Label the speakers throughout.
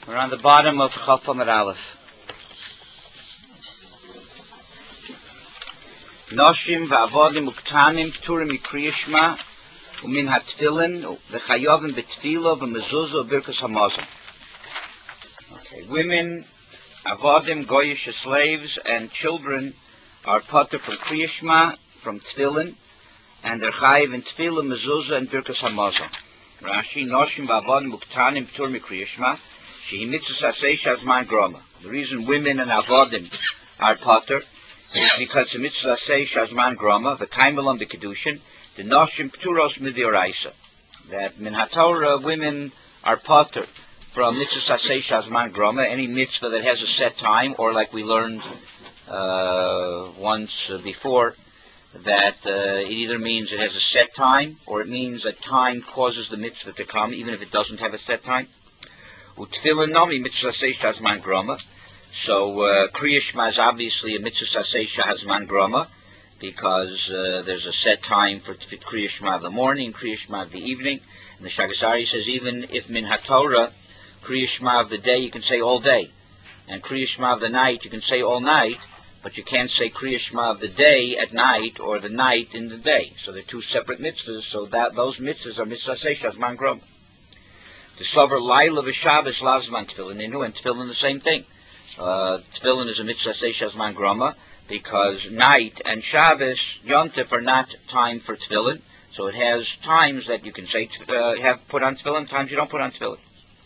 Speaker 1: We're on the bottom of Chaf Amud Aleph. Noshim va'avodim uktanim pturim mikriya shema umin hatfilin v'chayovim b'tfila v'mezuzah v'birkas hamazon. Okay, women, avodim, goyish slaves, and children are patur from kriya shema, from tfilin, and they're chayiv in tfila, mezuzah, and birkas hamazon. Rashi, noshim va'avodim uktanim pturim mikriya shema. The reason women and avodim are patur is because the mitzvah say shazman grama, the kaimelam the kedushin, the noshim pturos midioraisa. That min haTorah women are patur from mitzvah say shazman grama, any mitzvah that has a set time, or like we learned once before, that it either means it has a set time, or it means that time causes the mitzvah to come, even if it doesn't have a set time. Utfilin nomi mitzvah seish hazman grama. So Kriya Shema is obviously a mitzvah seish hazman grama, because there's a set time for Kriya Shema of the morning, Kriya Shema of the evening. And the Shagazari says even if min haTorah, Kriya Shema of the day you can say all day, and Kriya Shema of the night you can say all night, but you can't say Kriya Shema of the day at night or the night in the day. So they're two separate mitzvahs. So that those mitzvahs are mitzvah seish hazman grama. The Sover Laila v'Shabbos lavzman tefillin inu, and tefillin the same thing. Tefillin is a mitzvah seish hazman grama because night and Shabbos Yontif are not time for tefillin, so it has times that you can say have put on tefillin, times you don't put on tefillin.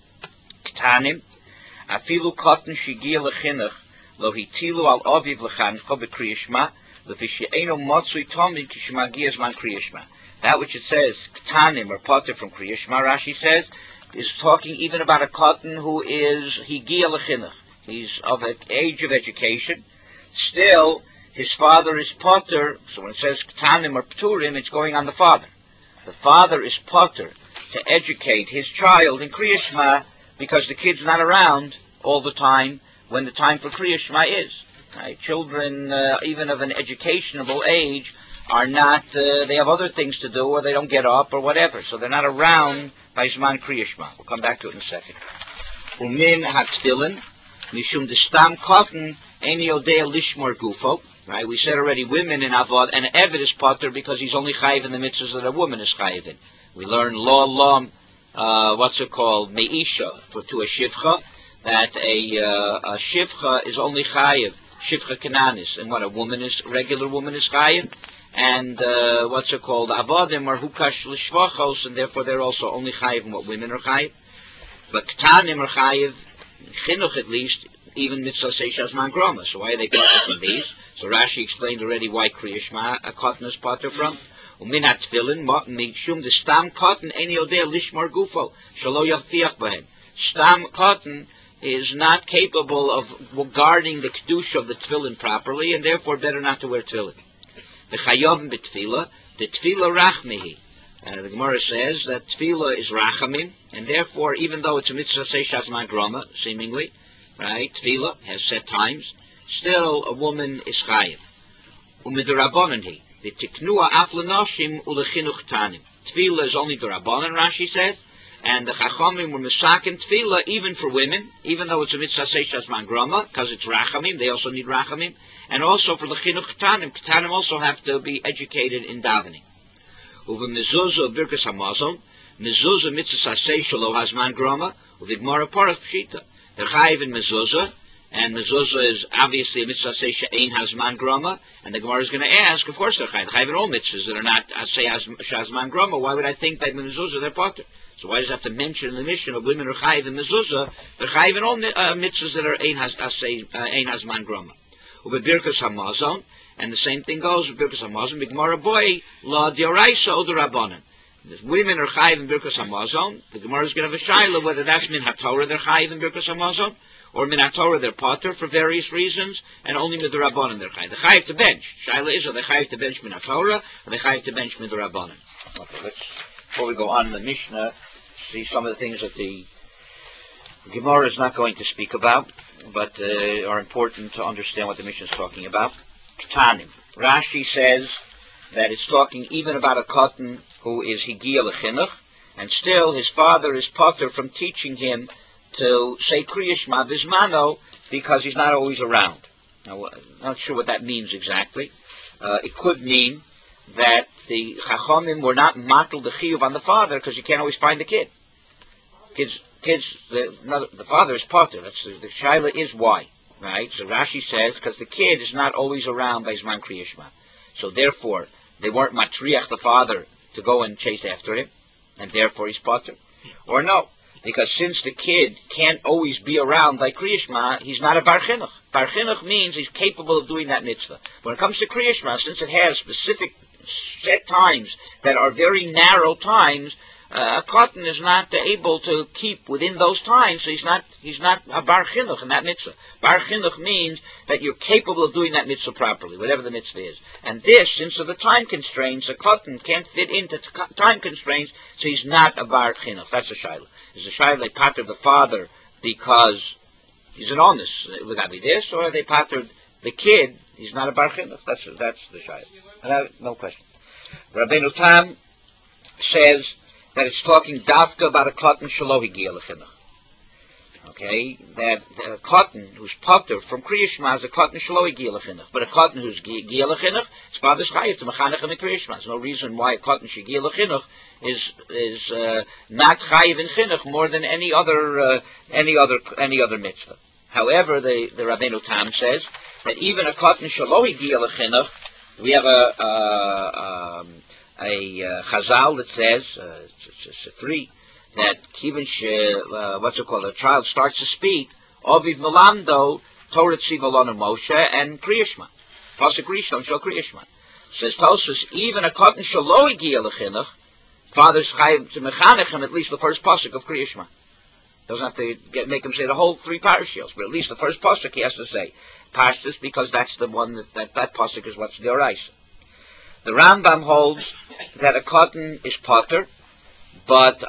Speaker 1: Ketanim afilu cotton shigia lechinuch lo hitilu al aviv lechancho b'kriya shema lefi she'eino motzui tomid kishmagia zman kriya shema. That which it says ketanim or patur from kriya shema, Rashi says, is talking even about a cotton who is higia lechinuch. He's of an age of education. Still, his father is patur. So when it says ketanim or pturim, it's going on the father. The father is patur to educate his child in Kriya Shema because the kid's not around all the time when the time for Kriya Shema is. Right? Children, even of an educational age, are not. They have other things to do, or they don't get up, or whatever. So they're not around by Zman Kriya Shema. We'll come back to it in a second. Umin hatfilin mishum destam cotton eni odea lishmor gufo. Right? We said already, women in avad and Eved is patur because he's only chayiv in the mitzvahs that a woman is chayiv in. We learn law, what's it called, meisha to a shivcha, that a shivcha is only chayiv, shivcha kananis, and what a regular woman is chayiv. And what's it called? Avodim are hukash l'shvachos, and therefore they're also only chayiv in what women are chayiv. But ketanim are chayiv, chinuch at least, even mitzvah seish hazman grama. So why are they patur from these? So Rashi explained already why Kriya Shema a cotton is patur from. Umin hatfilin mishum the stam cotton eni odea lishmor gufo shelo yachtiach bahem. Stam cotton is not capable of guarding the kedusha of the tefillin properly, and therefore better not to wear tefillin. The chayovim b'tefila, the tefila rachmihi. The Gemara says that tefila is rachamim, and therefore, even though it's a mitzvah seish hazman grama, seemingly, right, tefila has set times, still a woman is chayiv. U'midrabanan hi, the tiknua af l'noshim u'lechinuch tanim. Tefila is only drabanan, Rashi says, and the chachamim were misakin tefila even for women, even though it's a mitzvah seish hazman grama, because it's rachamim, they also need rachamim. And also for the chinuch ketanim. Ketanim also have to be educated in davening. Uva mezuzah birkas hamazon, mezuzah mitzvah saseh shelo hazman grama, uva Gemara parach pshita. They're chayiv in mezuzah, and mezuzah is obviously a mitzvah saseh she'ein hazman grama, and the Gemara is going to ask, of course they're chayiv. They're chayiv in all mitzvahs that are not aseh hazman grama. Why would I think that in mezuzah they're patur? So why does it have to mention in the mission of women are chayiv in mezuzah? They're chayiv in all mitzvahs that are ein hazman grama. Birkas hamazon, and the same thing goes with birkas hamazon. B'Gemara boy la dioraisa oder rabbanan. If women are chayiv in birkas hamazon, the Gemara is going to have a shaila whether that's min haTorah they're chayiv in birkas hamazon, or min haTorah they're patur for various reasons, and only min the rabbanan they're chayiv. They're chayiv to bench. Shaila is, are they chayiv to bench min haTorah, or they chayiv to bench min the rabbanan? Okay, let's, before we go on in the Mishnah, see some of the things that the Gemara is not going to speak about, but are important to understand what the Mishnah is talking about. Ketanim. Rashi says that it's talking even about a cotton who is higia lechinuch, and still his father is patur from teaching him to say Kriya Shema Bismano because he's not always around. Now, I'm not sure what that means exactly. It could mean that the Chachamim were not matal the chiyuv on the father because you can't always find the kid. The father is potter. The shaila is why, right? So Rashi says because the kid is not always around by Zman Kriya Shema. So therefore, they weren't matriach the father to go and chase after him, and therefore he's potter. Or no, because since the kid can't always be around by Kriya Shema, he's not a bar chinuch. Bar chinuch means he's capable of doing that mitzvah. When it comes to Kriya Shema, since it has specific set times that are very narrow times, a cotton is not able to keep within those times, so he's not a bar chinuch in that mitzvah. Bar chinuch means that you're capable of doing that mitzvah properly, whatever the mitzvah is. And this, since of the time constraints, a cotton can't fit into time constraints, so he's not a bar chinuch. That's a shayla. Is a shayla they pattered the father because he's an honest? Would that be this, or they pattered the kid? He's not a bar chinuch. That's the shayla. No question. Rabbeinu Tam says that it's talking dafka about a cotton shalohi giya lechinuch. Okay, that a cotton who's potter from Kriya Shema is a cotton shalohi giya lechinuch, but a cotton who's giya lechinuch, his father's chayiv to mechanech in Kriya Shema. There's no reason why a cotton shegiya lechinuch is not chayiv in chinuch more than any other mitzvah. However, the Rabbeinu Tam says that even a cotton shalohi giya lechinuch, we have a chazal that says it's a three that even a child starts to speak Oviv Melando Torah Tzivalon Moshe and Kriya Shema Pasuk Rishon Shel Kriya Shema. Says Tosfos even a cotton shaloi giya lechinuch, father's chayiv to mechanechem at least the first pasuk of Kriya Shema. Doesn't have to make him say the whole three parashiyos, but at least the first pasuk he has to say Pashtus because that's the one that pasuk is what's the oraisa. The Rambam holds that a cotton is potter, but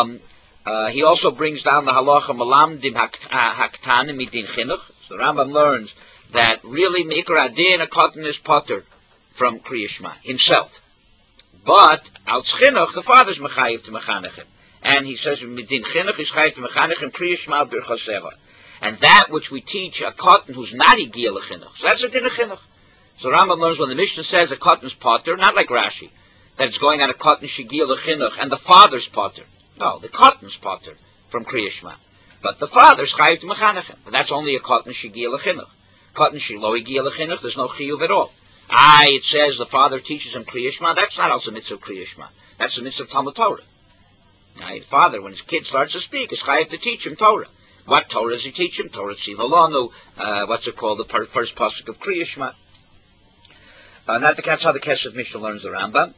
Speaker 1: he also brings down the halacha malamdim haktanim midin chinuch. So the Rambam learns that really mikra adin a cotton is potter from Kriya Shema himself, but out chinuch the father's mechayiv to mechanechem, and he says midin chinuch is chayiv to mechanechem Kriya Shema birchaseva, and that which we teach a cotton who's not giya lechinuch. So that's a din of chinuch. So Rambam learns when the Mishnah says a cotton's potter, not like Rashi, that it's going on a cotton shegiya lechinuch and the father's potter. No, the cotton's potter from Kriya Shema, but the father's chayiv to mechanechem, and that's only a cotton shegiya lechinuch. Cotton shelo giya lechinuch, there's no chiyuv at all. It says the father teaches him Kriya Shema. That's not also mitzvah Kriya Shema. That's the mitzvah Talmud Torah. The father, when his kid starts to speak, is chayiv to teach him Torah. What Torah does he teach him? Torah Tzivalonu, the first pasuk of Kriya Shema. That's how the Kesef Mishnah learns the Rambam.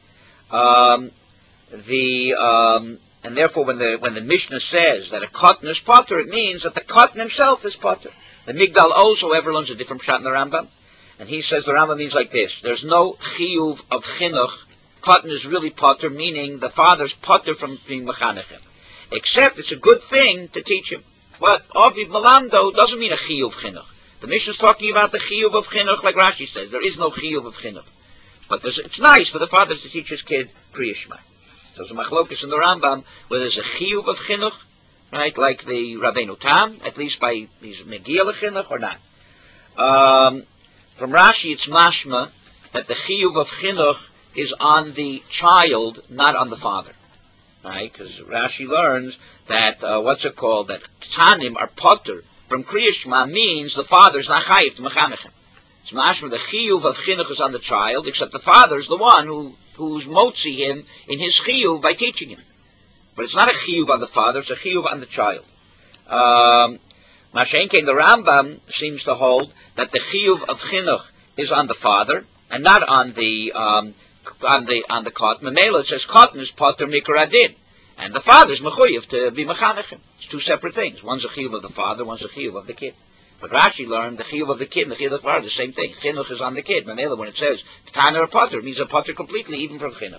Speaker 1: And therefore, when the Mishnah says that a cotton is potter, it means that the cotton himself is potter. The Migdal also learns a different shot in the Rambam, and he says the Rambam means like this: there's no chiyuv of chinuch. Cotton is really potter, meaning the father's potter from being mechanechem. Except it's a good thing to teach him. But Aviv Melando doesn't mean a chiyuv chinuch. The Mishnah is talking about the chiyuv of chinuch, like Rashi says. There is no chiyuv of chinuch. But it's nice for the father to teach his kid Kriya Shema. So there's a machlokus in the Rambam where there's a chiyuv of chinuch, right, like the Rabbeinu Tam, at least by his megiya lechinuch or not. From Rashi, it's mashma that the chiyuv of chinuch is on the child, not on the father, right? Because Rashi learns that that tanim are potter from Kriya Shema means the father's not chayiv to mechanechem. It's mashma the chiyuv of chinuch is on the child, except the father is the one who's motzi him in his chiyuv by teaching him. But it's not a chiyuv on the father; it's a chiyuv on the child. Mashenkein, the Rambam seems to hold that the chiyuv of chinuch is on the father and not on the cotton. Memela, it says cotton is potter mikra adin, and the father's mechuyev to be mechanechem. It's two separate things. One's a chiyuv of the father, one's a chiyuv of the kid. But Rashi learned the chiyuv of the kid and the chiyuv of the father, the same thing. Chinuch is on the kid. Memela, when it says tana or potter, it means a potter completely, even from chinuch.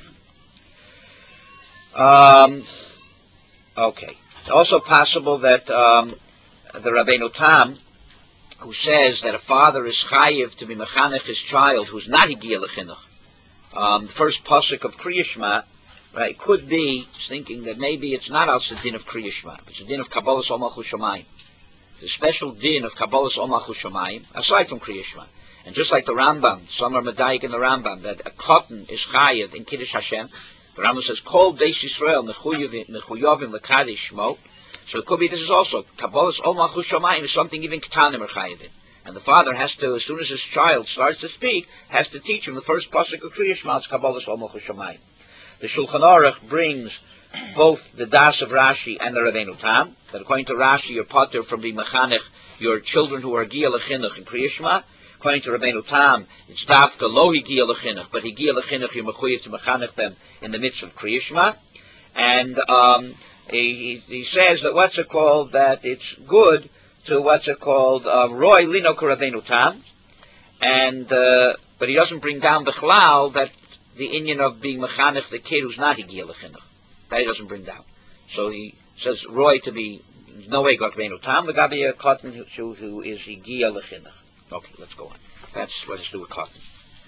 Speaker 1: Okay. It's also possible that the Rabbeinu Tam, who says that a father is chayiv to be mechanech his child who's not higiya lechinuch, the first pasuk of Kriya Shema, right? Could be thinking that maybe it's not also the din of Kriya Shema. It's a din of Kabbalas Ol Malchus Shamayim. The special din of Kabbalas Ol Malchus Shamayim, aside from Kriya Shema. And just like the Rambam, some are medayik in the Rambam, that a cotton is chayiv in Kiddush Hashem. The Rambam says, Kol Beis Yisrael mechuyavim lekadish shmo. So it could be this is also, Kabbalas Ol Malchus Shamayim is something even Ketanim are chayiv in. And the father has to, as soon as his child starts to speak, has to teach him the first pasuk of Kriya Shema, it's Kabbalas Ol Malchus Shamayim. The Shulchan Aruch brings both the das of Rashi and the Rabbeinu Tam, that according to Rashi, you're potter from being mechanech, your children who are Giyah L'chinuch in Kriya Shema. According to Rabbeinu Tam, it's dafka lo Higiyah L'chinuch, but Higiyah L'chinuch, you're mechuyev to mechanech them in the midst of Kriya Shema. And he says that what's it called, that it's good to what's it called, Roy Lino Rabbeinu Tam, and but he doesn't bring down the chalal that the inyan of being mechanech the kid who's not Higiyah L'chinuch. That he doesn't bring down. So he says Roy to be no way got Rabbeinu Tam, the Gabi cotton who is Higiyah L'chinuch. Okay, let's go on. That's what it's to do with cotton.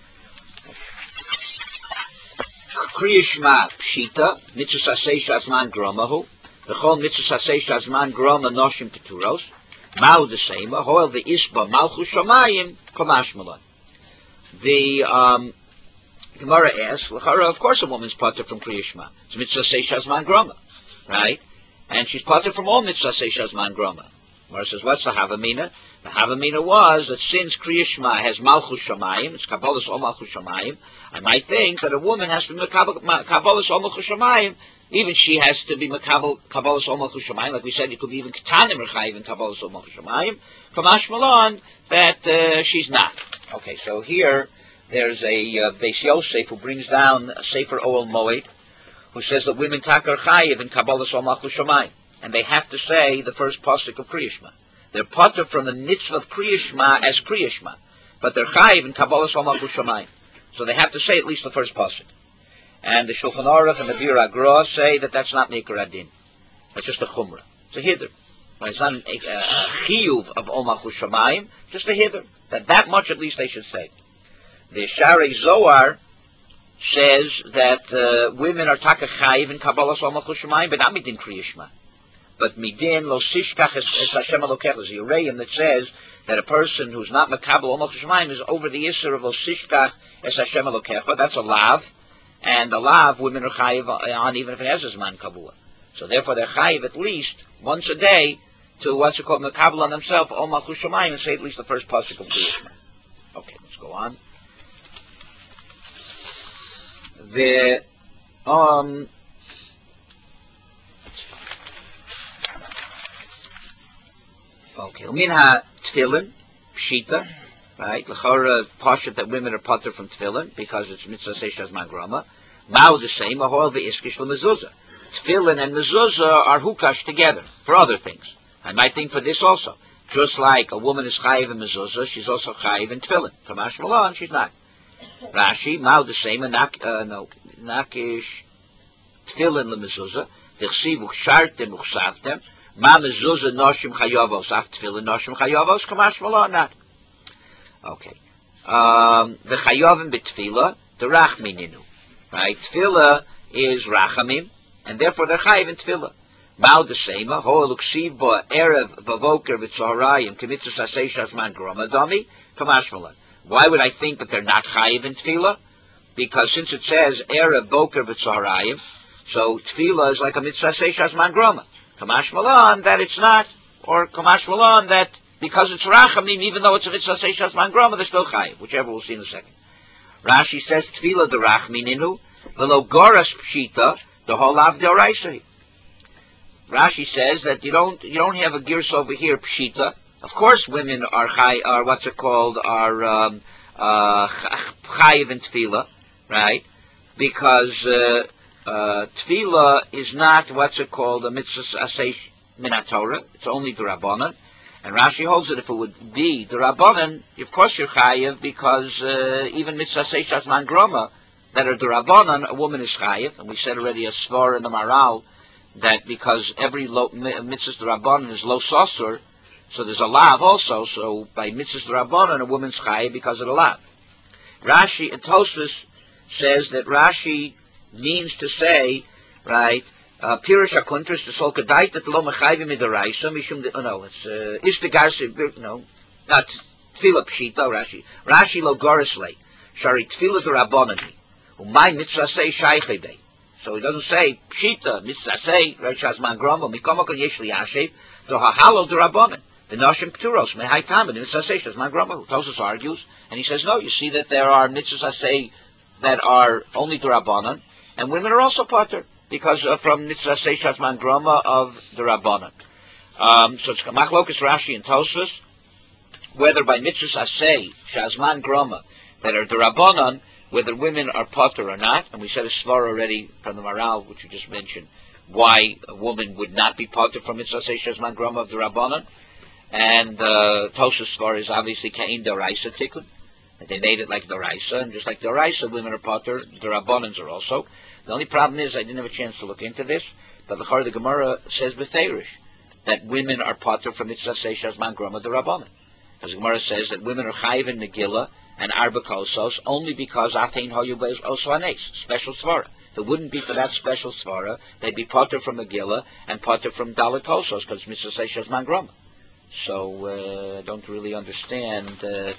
Speaker 1: Kriya Shema Pshita, Mitzvah Sasei Shazman Gromahu, V'chol Mitzvah Sasei Shazman Groma Noshim Keturos, Mao the same, Hoel the Isba Malchus Shamayim, Kamash Malon. The Gemara asks, of course a woman's potter from Kriya Shema. It's Mitzvah Sasei Shazman Groma, right? And she's potter from all Mitzvah Sasei Shazman Groma. Gemara says, what's the Havamina? The Havamina was that since Kriya Shema has Malchus Shamayim, it's Kabbalas Ol Malchus Shamayim, I might think that a woman has to be Kabbalas Ol Malchus Shamayim, even she has to be Kabbalas Ol Malchus Shamayim, like we said, it could be even Ketanim or Chayiv in Kabbalas Ol Malchus Shamayim, Kamash Malon, that she's not. Okay, so here there's a Beis Yosef who brings down a Sefer Oel Moed, who says that women takar Chayiv in Kabbalas Ol Malchus Shamayim, and they have to say the first pasuk of Kriya Shema. They're potter from the mitzvah of Kriya Shema as Kriya Shema, but they're chayiv in Kabbalas Ol Malchus Shamayim. So they have to say at least the first pasuk. And the Shulchan Aruch and the Bir Agra say that that's not Nikar Adin. That's just a chumrah. It's a hiddur. It's not a chiyuv of Ol Malchus Shamayim, just a hiddur. That much at least they should say. The Sharei Zohar says that women are taka chayiv in Kabbalas Ol Malchus Shamayim, but not midin Kriya Shema. But midin lo sishkach es Hashem Elokecha is the Ureim that says that a person who's not makabel Ol Malchus Shamayim is over the issur of lo sishkach es Hashem Elokecha. That's a lav, and a lav women are chayiv on even if it has a zman kabua. So therefore they're chayiv at least once a day to what's it called makabel on themselves Ol Malchus Shamayim and say at least the first pasuk of Kriya Shema. Okay, let's go on. The okay, minha tefillin, pshita, right? L'chora pashat that women are potter from tefillin because it's mitzvah seishas mangrama. Mao the same, ahol ve'iskish l'mezuzah. Tefillin and mezuzah are hukash together for other things. I might think for this also. Just like a woman is chayiv in mezuzah, she's also chayiv in tefillin. Kamash malon, she's not. Rashi, Mao the same, and nakish tefillin l'mezuzah. D'chsiv uchshartem uchsavtem. Ma mezuzah noshim chayavos, af tefillin noshim chayavos, kamash malon, not. Okay. The chayavim b'tefillah, the rachmininu. Right? Tefillah is rachamim, and therefore they're chayiv in tefillah. Mao the same, ho eluksiv bo erev vavoker v'tzoharayim kemitzvah sasei shazman groma dami, kamash malon. Why would I think that they're not chayiv in tefillah? Because since it says erev boker v'tzoharayim, so tefillah is like a mitzvah sasei shazman groma. Kamash malon that it's not, or kamash malon that because it's rachamim, even though it's a mitzvah sasei shazman groma, they're still chayiv, whichever we'll see in a second. Rashi says tefillah the rachmininu, v'lo goras pshita the holav deoraisai. Rashi says that you don't have a girs over here pshita. Of course, women are what's it called, are chayiv in tefillah, right? Because tefillah is not what's it called a mitzvah asay min Torah. It's only the rabbanan. And Rashi holds that if it would be the rabbanan, of course you're chayiv because even mitzvah asay shazman groma that are the rabbanan, a woman is chayiv. And we said already a svar in the Maral that because every mitzvah rabbanan is lo sasur. So there's a lav also, so by mitzvahs rabbanan, a woman's chayiv because of the lav. Rashi and Tosfos says that Rashi means to say, right, Pirush HaKuntras, the Sol Kedait, that Lo Mechayvim Midaraisa, Mishum, no, it's, Ishtagarsi, no, not Tefillah Pshita, Rashi. Rashi Lo Gorisle, Shari Tefillah D'Rabbanani, Umay Mitzvah Say Shaychebe. So he doesn't say Pshita, Mitzvah Say, Rashaz Man Grombo, Mikomokon Yeshli Yashev, Do Hahalo D'Rabbanan. The Noshim Kturos, Mehai Tam, and the Mitzvah Say, Shaz Man Grombo. Tosos argues, and he says, no, you see that there are Mitzvah Say that are only D'Rabbanan, and women are also Potter, because from Mitzvah Say, Shaz Man Grombo of D'Rabbanan. So it's Machlokas Rashi and Tosos, whether by Mitzvah Say, Shaz Man Grombo, that are D'Rabbanan, whether women are potter or not, and we said a svar already from the Maral, which we just mentioned, why a woman would not be potter from Mitzvah Say Shazman Groma of the Rabbanan, and Tosha's svar is obviously Kain Doraisa Tikkun, that they made it like Doraisa, and just like Doraisa, women are potter, the Rabbanans are also. The only problem is I didn't have a chance to look into this, but the Gemara says B'Theirish that women are potter from Mitzvah Say Shazman Groma of the Rabbanan. As the Gemara says that women are chayiv in Megillah and Arba Kosos only because Atein Hoyu Beis Oso Anes, special Svara. If it wouldn't be for that special Svara, they'd be potter from Megillah and potter from Dalit Kosos, because Mitzvah Say Shazman Groma. So I don't really understand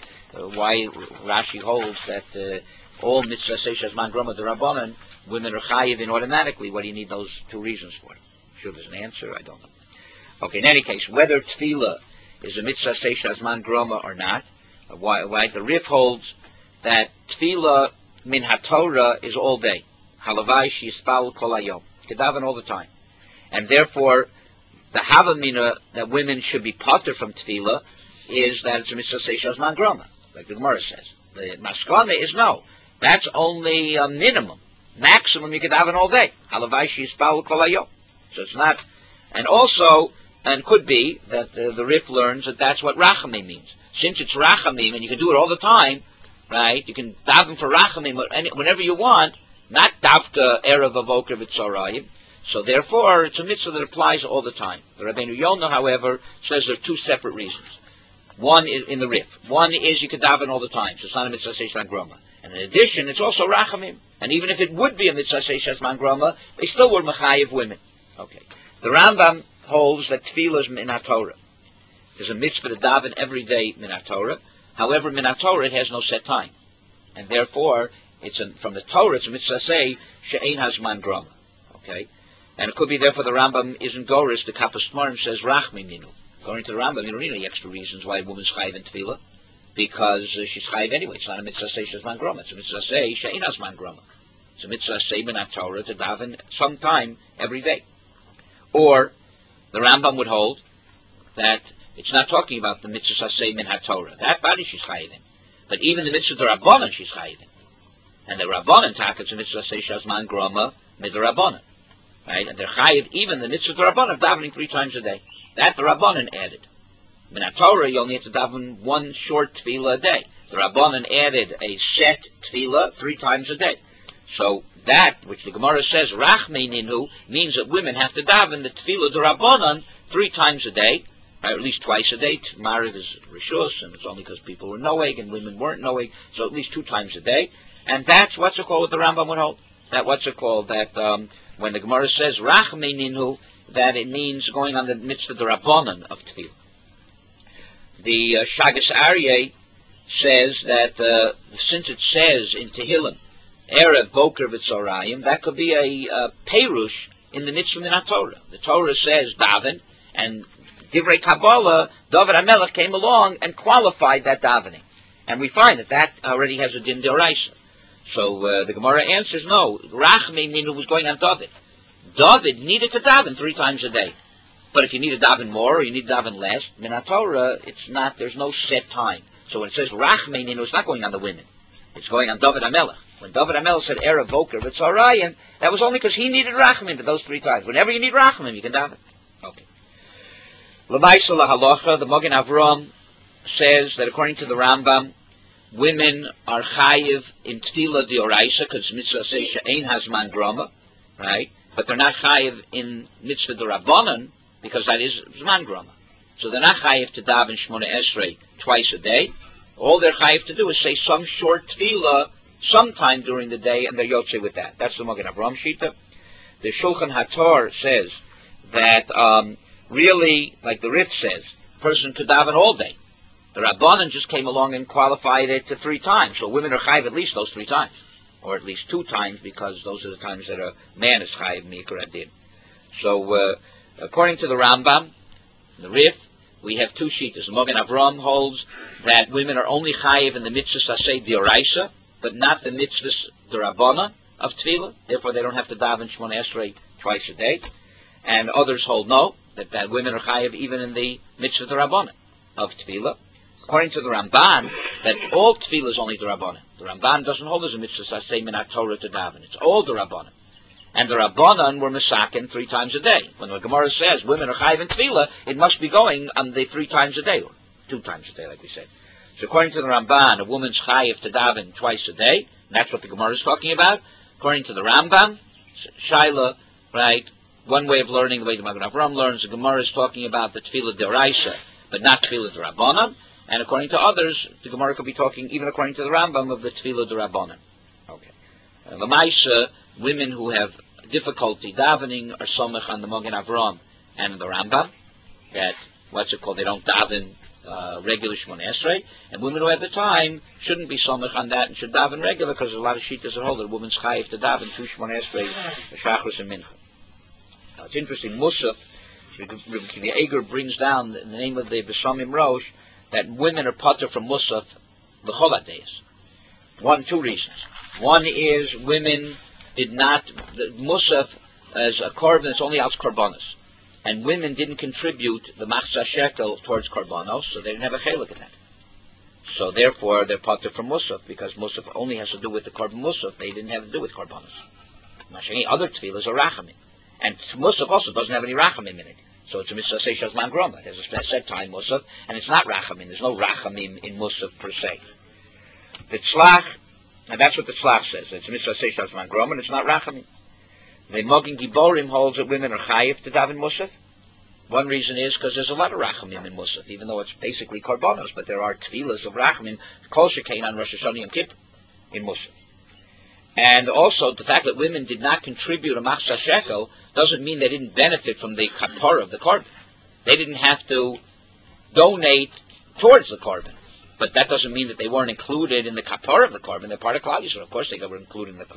Speaker 1: why Rashi holds that all Mitzvah Say Shazman Groma the Rabbanan, women are chayiv in automatically. What do you need those two reasons for? Sure there's an answer, I don't know. Okay, in any case, whether Tefillah is a Mitzvah Say Shazman Groma or not, why the Rif holds that Tefillah min HaTorah is all day. Halavai Shispal Kol Hayom. Kedaven all the time. And therefore, the Havamina that women should be potter from Tefillah is that it's a Mitzvah Say Shazman Groma, like the Gemara says. The Maskana is no. That's only a minimum. Maximum you kedaven all day. Halavai Shispal Kol Hayom. So it's not. And also, and could be that the Rif learns that that's what Rachamim means. Since it's Rachamim and you can do it all the time, right? You can daven for Rachamim whenever you want, not Davka Erev Avoker V'Tzorayim. So therefore, it's a mitzvah that applies all the time. The Rabbeinu Yonah, however, says there are two separate reasons. One is in the Rif. One is you can daven all the time, so it's not a mitzvah Say Shazman Groma. And in addition, it's also Rachamim. And even if it would be a mitzvah Say Shazman Groma, they still were Mechayiv women. Okay. The Rambam holds that Tefillah is min HaTorah. There's a mitzvah to daven every day min HaTorah. However, min HaTorah it has no set time, and therefore it's from the Torah. It's a mitzvah say she'ein hazman groma. Okay, and it could be therefore the Rambam isn't goris. The Kapos Tmarim says rachmi minu. According to the Rambam, you don't need any extra reasons why a woman's chayiv in Tefillah, because she's chayiv anyway. It's not a mitzvah say shazman groma. It's a mitzvah say she'ein hazman groma. It's a mitzvah say min HaTorah to daven sometime every day. Or the Rambam would hold that it's not talking about the mitzvah say min HaTorah. That body she's chayivin. But even the mitzvah Rabbanan she's chayivin. And the Rabbanan takets the mitzvah say shazman groma mid Rabbanan. Right? And they're chayiv even the mitzvah Rabbanan davening 3 times a day. That the Rabbanan added. Min HaTorah you only have to daven one short tefillah a day. The Rabbanan added a set tefillah 3 times a day. So that, which the Gemara says, Rachmei Ninu, means that women have to daven the tefillah the Rabbanan 3 times a day, or at least twice a day. Mariv is Rishus, and it's only because people were Noeg and women weren't Noeg, so at least 2 times a day. And that's what's it called what the Rambam would hold. That what's it called, that when the Gemara says Rachmei Ninu, that it means going on the mitzvah the Rabbanan of tefillah. The Shagas Aryeh says that since it says in Tehillim, Erev Boker V'Tzorayim, that could be a perush in the mitzvah min HaTorah. The Torah says daven, and Divrei Kabbalah, David HaMelech came along and qualified that davening. And we find that already has a din d'oraisa. So the Gemara answers no. Rachmei Ninu was going on David. David needed to daven 3 times a day. But if you need to daven more or you need to daven less, min HaTorah, there's no set time. So when it says Rachmei Ninu, it's not going on the women. It's going on David HaMelech. When David HaMelech said Erev Boker V'Tzorayim, that was only because he needed Rachamim for those 3 times. Whenever you need Rachamim, you can daven. Okay. L'maisa lahalacha, the Magen Avram says that according to the Rambam, women are chayiv in tefillah d'oraisa because mitzvah says she'ein hazman groma, right? But they're not chayiv in mitzvah d'Rabbanan because that is zman groma. So they're not chayiv to daven Shmona Esrei twice a day. All they're chayiv to do is say some short tefillah sometime during the day, and they're yotze with that. That's the Magen Avraham Shita. The Shulchan Hator says that really, like the Rif says, a person could daven all day. The Rabbanan just came along and qualified it to 3 times. So women are chayiv at least those 3 times, or at least 2 times, because those are the times that a man is chayiv mikra adin. So according to the Rambam, the Rif, we have 2 shitas. The Magen Avraham holds that women are only chayiv in the mitzvahs asay d'oraisa, but not the mitzvahs d'Rabbana of tefillah. Therefore, they don't have to daven Shmoneh Esrei twice a day. And others hold no, that women are chayiv even in the mitzvah d'Rabbana of tefillah. According to the Ramban, that all tefillah is only d'Rabbana. The Ramban doesn't hold as a mitzvah asay minat Torah to daven. It's all d'Rabbana. And the Rabbanan were misaken 3 times a day. When the Gemara says women are chayiv in tefillah, it must be going on the 3 times a day, or 2 times a day, like we said. So according to the Ramban, a woman's chayiv to daven twice a day. That's what the Gemara is talking about. According to the Rambam, Shaila, right, one way of learning, the way the Magen Avraham learns, the Gemara is talking about the tefillah d'oraisa, but not tefillah d'Rabbanan. And according to others, the Gemara could be talking, even according to the Rambam, of the tefillah d'Rabbanan. Okay. L'maisa, women who have difficulty davening are somech on the Magen Avraham and the Rambam, that, they don't daven regular Shmoneh Esrei, and women who have the time shouldn't be somech on that and should daven regular, because there's a lot of shittas that hold that a woman's chayiv to daven 2 Shmoneh Esrei, Shachris and Mincha. Now it's interesting, Musaf, the Eger brings down the name of the Besamim Rosh, that women are patur from Musaf the Chol days. 2 reasons. One is women did not, the Musaf as a korban, it's only out korbanos. And women didn't contribute the machzah shekel towards korbanos, so they didn't have a chelik in that. So therefore, they're patur from Musaf, because Musaf only has to do with the korban Musaf. They didn't have to do with korbanos. Mashani, other tefillahs are rachamim. And Musaf also doesn't have any rachamim in it. So it's a mitzvah seishas man groma. There's a set time Musaf, and it's not rachamim. There's no rachamim in Musaf per se. The tzlach, and that's what the tzlach says. It's a mitzvah seishas man groma, and it's not rachamim. The Mogen Giborim holds that women are chayiv to daven Musaf. One reason is because there's a lot of rachamim in Musaf, even though it's basically korbanos, but there are tefillahs of rachamim, kol shekein on Rosh Hashanah Yom Kippur in Musaf. And also, the fact that women did not contribute a machzah shekel doesn't mean they didn't benefit from the kapara of the korban. They didn't have to donate towards the korban. But that doesn't mean that they weren't included in the kapara of the korban. They're part of Klal Yisrael. Of course they were included in the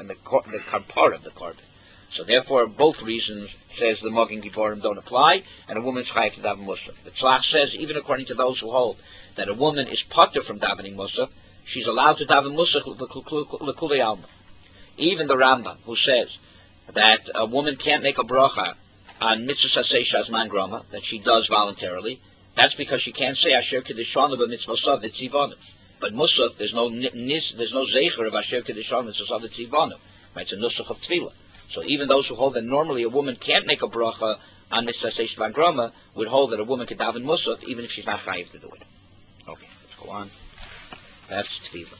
Speaker 1: kapara of the korban. So therefore, both reasons, says the Mogen Giborim, don't apply, and a woman's chayiv to daven Musaf. The Tzlach says, even according to those who hold that a woman is patur from davening Musaf, she's allowed to daven Musaf l'kulei alma. Even the Rambam, who says that a woman can't make a bracha on mitzvah saseh shazman groma, that she does voluntarily, that's because she can't say Asher Kedishonu b'mitzvosav v'tzivonu. But Musaf, there's no zecher of Asher Kedishonu b'mitzvosav v'tzivonu. It's a nusach of tefillah. So even those who hold that normally a woman can't make a bracha on mitzvah saseh shazman groma would hold that a woman can daven Musaf even if she's not chayiv to do it. Okay, let's go on. That's tefillah.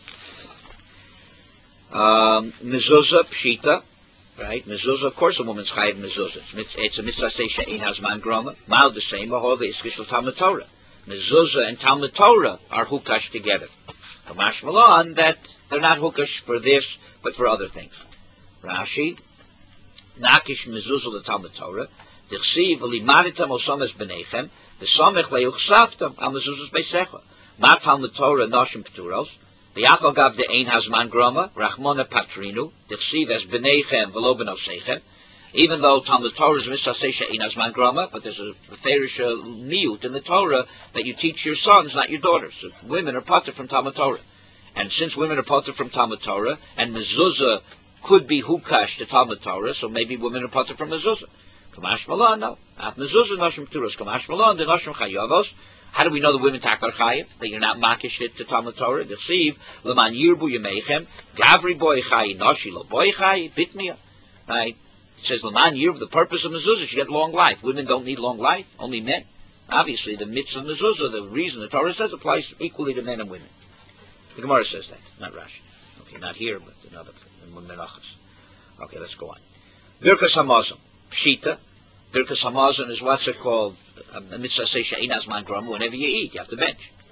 Speaker 1: Mezuzah, pshita, right? Mezuzah, of course, a woman's chayiv mezuzah. It's a mitzvah seisha ein hazman groma. Mal the same, ahova iskishul Talmud Torah. Mezuzah and Talmud Torah are hukash together. Kamash Malon, that they're not hukash for this, but for other things. Rashi, nakish mezuzah the Talmud Torah. Dichsiv v'limaditam osames b'neichem. V'samech le'uchsaftam al mezuzahs beisecha. Ma Talmud Torah noshim p'turos. The Yachal Gav de Ein Hazman Groma, Rachmona Patrinu, Dichsiv as B'neichem v'lo b'nosechem. Even though Talmud Torah is mitzvah seisha Ein Hazman Groma, but there's a ferish miut in the Torah that you teach your sons, not your daughters. So women are patur from Talmud Torah. And since women are patur from Talmud Torah, and mezuzah could be hukash to Talmud Torah, so maybe women are patur from mezuzah. Kamash Malon, no. Af mezuzah noshim p'turos. Kamash Malon, the noshim chayavos. How do we know the women takar chayiv? That you're not makish it to Talmud Torah? Deceive, leman yirbu yemeichem, gavri boy chayi, noshi lo boy chayi, bitmiya. Right? It says, leman yirbu, the purpose of mezuzah is you get long life. Women don't need long life, only men. Obviously, the mitzvah of mezuzah, the reason the Torah says, applies equally to men and women. The Gemara says that, not Rashi. Okay, not here, but in other menachos. Okay, let's go on. Birkas Hamazon, pshita. Birkas Hamazon is what's it called? A mitzvah seisha ein hazman groma. Whenever you eat, you have to bench.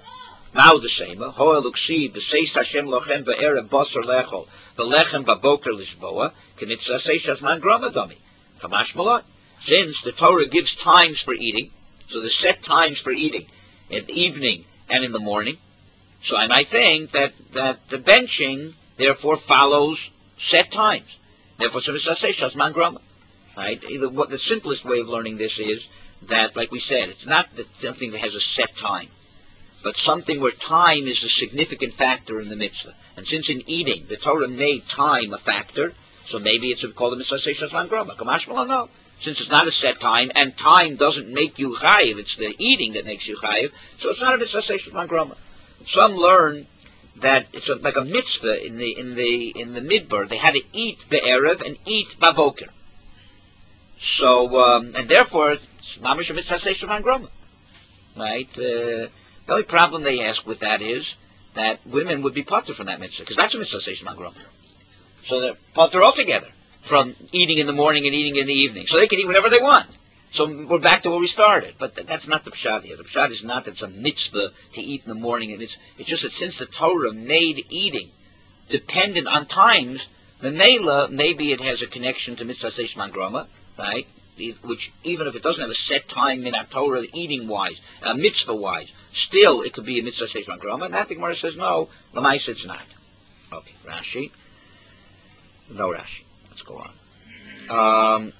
Speaker 1: Now the same. Hoel uksiv b'seis Hashem lochem be'erev basar lechol v'lechem b'boker lishboa k'mitzvah seis hazman grama dami. Kamash malon. Since the Torah gives times for eating, so there's set times for eating in the evening and in the morning. So I might think that the benching therefore follows set times. Therefore, man grama. Right? What the simplest way of learning this is that, like we said, it's not that something that has a set time, but something where time is a significant factor in the mitzvah. And since in eating the Torah made time a factor, so maybe it's called a mitzvah man grama. Kamash malon, no. Since it's not a set time, and time doesn't make you chayiv, it's the eating that makes you chayiv, so it's not a mitzvah man grama. Some learn that it's like a mitzvah in the midbar. They had to eat be'erev and eat baboker. So and therefore it's mamish a mitzvah man grama. Right? The only problem they ask with that is that women would be potter from that mitzvah, because that's a mitzvah man grama. So they're potter altogether from eating in the morning and eating in the evening. So they can eat whatever they want. So we're back to where we started. But that's not the pshat here. The pshat is not that it's a mitzvah to eat in the morning. And it's just that since the Torah made eating dependent on times, the Mela, maybe it has a connection to mitzvah seishman grama, right? Which, even if it doesn't have a set time in that Torah, eating-wise, mitzvah-wise, still it could be a mitzvah seishman grama. And that the Gemara says, no, l'maisa it's not. Okay, Rashi. No Rashi. Let's go on.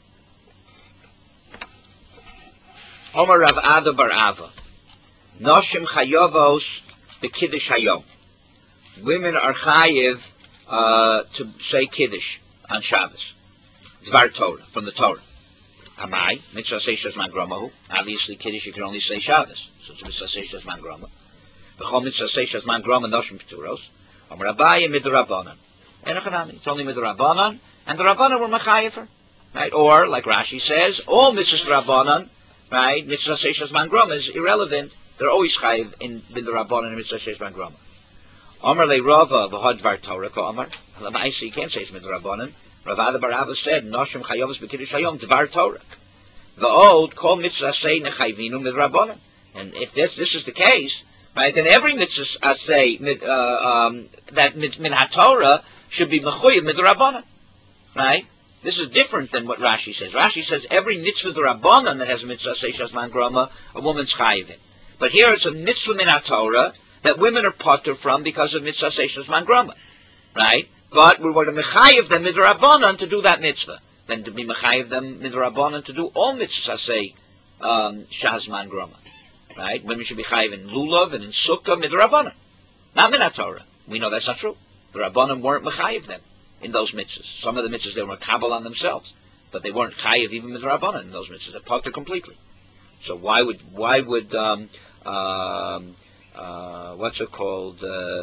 Speaker 1: Omar Rav Ada bar Ava, Noshim chayovos b'kiddush hayom. Women are chayiv to say kiddush on Shabbos. Dvar Torah, from the Torah. Amai, mitzvah seishas man gromahu. Obviously, kiddush you can only say Shabbos, so it's mitzvah seishas man groma. V'chol mitzvah seishas man groma noshim p'turos. Omar Abaye midrabanan. Enochanami, it's only midrabanan, and the Rabbanan were mechayiv her. Right? Or, like Rashi says, all mitzvahs Rabbanan, right, mitzvah seishas man groma is irrelevant. They're always chayiv in the Rabbanan and mitzvah seishas man groma. Omar le Rava v'hod dvar Torah ko Omar. L'maisa you can't say it's midrabanan. Rav Ada bar Ava said noshim chayovos b'kiddush hayom dvar Torah. V'od kol mitzvah say nechayvinu midrabanan. And if this is the case, right, then every mitzvah say that min haTorah should be mechuyev midrabanan. Right? This is different than what Rashi says. Rashi says every mitzvah d'Rabbanan that has a mitzvah seishas man groma, a woman's chayiv in. But here it's a mitzvah min haTorah that women are potter from because of mitzvah seishas man groma. Right? But we were to mechayiv them midrabanan to do that mitzvah. Then to be mechayiv them midrabanan to do all mitzvahs say shas man groma. Right? Women should be chayiv in lulav and in sukkah midrabanan, not min haTorah. We know that's not true. The Rabbanan weren't mechayiv them in those mitzvahs. Some of the mitzvahs they were kabbalah on themselves, but they weren't chayiv even with Rabbanan in those mitzvahs. They're potter completely. So why would what's it called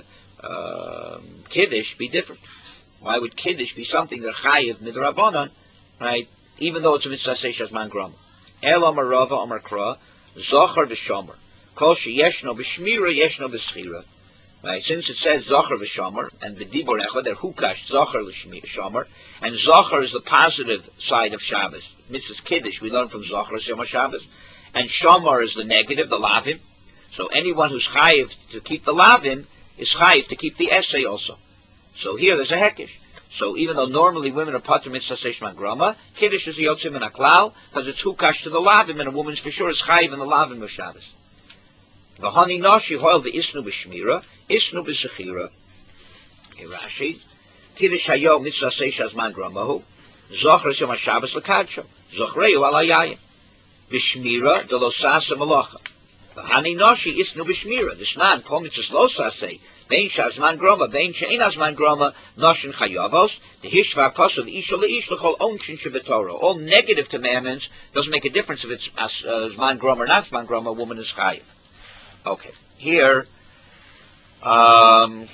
Speaker 1: kiddush be different? Why would kiddush be something that chayiv mid Rabbanan, right? Even though it's a mitzvah seishas man groma. El Amar Rava Amar Kra Zochar v'Shomer Kol sheyeshno b'shmira yeshno b'schira. Right? Since it says Zochar v'Shomer and B'dibur Echad, they're Hukash, Zochar v'Shomer, and Zochar is the positive side of Shabbos. Mitzvah Kiddush, we learn from Zochar Yom Shabbos, and Shomer is the negative, the Lavim. So anyone who's chayiv to keep the Lavim is chayiv to keep the essay also. So here there's a Hekish. So even though normally women are Pater Mitzvah Seishman Groma, Kiddush is the Yotzim and Aklal, because it's Hukash to the Lavim, and a woman's for sure is chayiv in the Lavim of Shabbos. V'hani nashi hoil v'isnu b'shmira, isnu b'zechira. Rashi, Kiddush hayom mitzvah seishas man gramahu, zochres yom haShabbos l'kadsho, zochreu al hayayim. B'shmira de lo sasa malacha. V'hani nashi isnu b'shmira, d'shnan kol mitzvahs lo sasei, vein shas man groma, vein she'ein as man groma, noshin chayavos, the hishva kosov isha le'ish l'chol onshin shebetorah. All negative commandments doesn't make a difference if it's man groma or not man groma, a woman is chayiv. Okay, here, Rabbi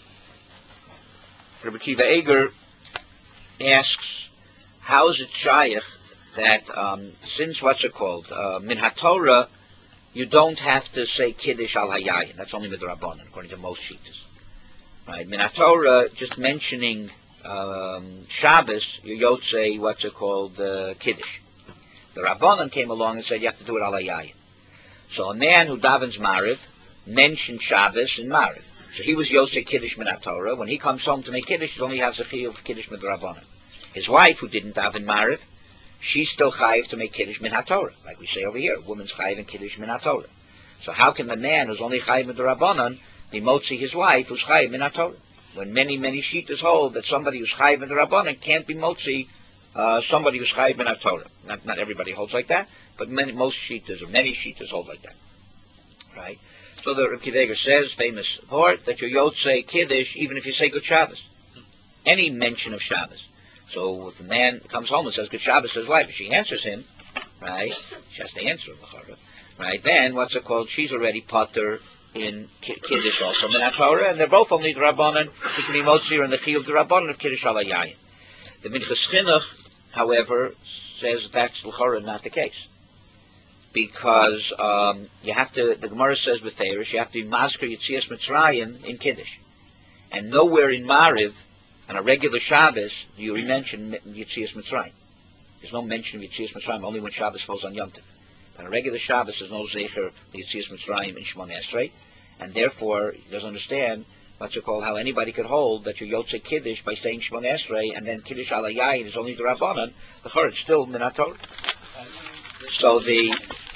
Speaker 1: Akiva Eger asks, how is it shaykh that since what's it called, min haTorah, you don't have to say kiddush al hayayin. That's only midrabanan, according to most shitas. Right, min haTorah, just mentioning Shabbos, you don't say what's it called, kiddush. The Rabbanan came along and said you have to do it al hayayin. So a man who davens Mariv, mentioned Shabbos in Mariv. So he was Yosei Kiddush Min HaTorah. When he comes home to make Kiddush, he only has a chiyuv of Kiddush Midrabanan. His wife, who didn't have in Mariv, she's still chayiv to make Kiddush Min HaTorah. Like we say over here, woman's chayiv in Kiddush Min HaTorah. So how can the man who's only chayiv Midrabanan be motzi his wife who's chayiv Min HaTorah? When many shittas hold that somebody who's chayiv Midrabanan can't be motzi somebody who's chayiv Min HaTorah. Not everybody holds like that, but most shittas, or many shittas, hold like that. Right? So the Reb Akiva Eiger says, famous word, that you're Yotzei Kiddush even if you say Good Shabbos. Any mention of Shabbos. So if a man comes home and says Good Shabbos to his wife, if she answers him, right, she has to answer him, right, then what's it called? She's already potter in Kiddush also, Min HaTorah, and they're both only the Rabbanan, who can be motzi in the chiyuv the Rabbanan of Kiddush Al Yayin. The Minchas Chinuch, however, says that's l'chora not the case. Because you have to, the Gemara says with Eirish, you have to be Mazker Yetzias Mitzrayim in Kiddush. And nowhere in Mariv, on a regular Shabbos, do you mention Yetzias Mitzrayim. There's no mention of Yetzias Mitzrayim, only when Shabbos falls on Yom Tov. On a regular Shabbos, there's no Zecher Yetzias Mitzrayim in Shmoneh Esrei, and therefore, he doesn't understand what's it called, how anybody could hold that you're Yotzei Kiddush by saying Shmoneh Esrei, and then Kiddush Al Yayin is only the Rabbanan, the Chor, it's still Min HaTorah. So the